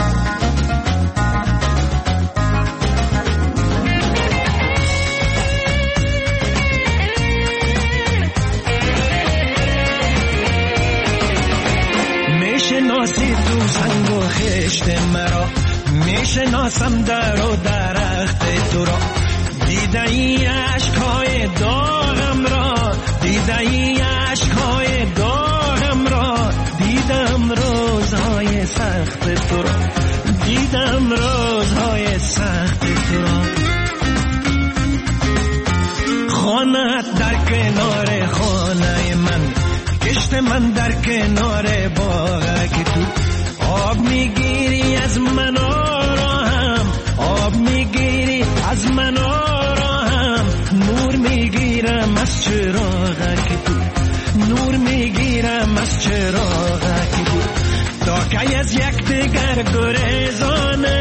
[SPEAKER 1] میشناسی تو سنگ و خشت مرا، میشناسم در و درخت تو را، دیده ای عشقهای داغم را، دیده ای عشقهای داغم را، دیدم روزهای سخت تو را، دیدم روزهای سخت تو را. خانه‌ات در کنار خانه من، کشت من در کنار باغ که تو آب میگیری از من آرام، آب میگیری از من آرام، نور میگیرم از چراغ که تو، نور میگیرم از چراغ که تو، تا که از یک دیگر گریزانه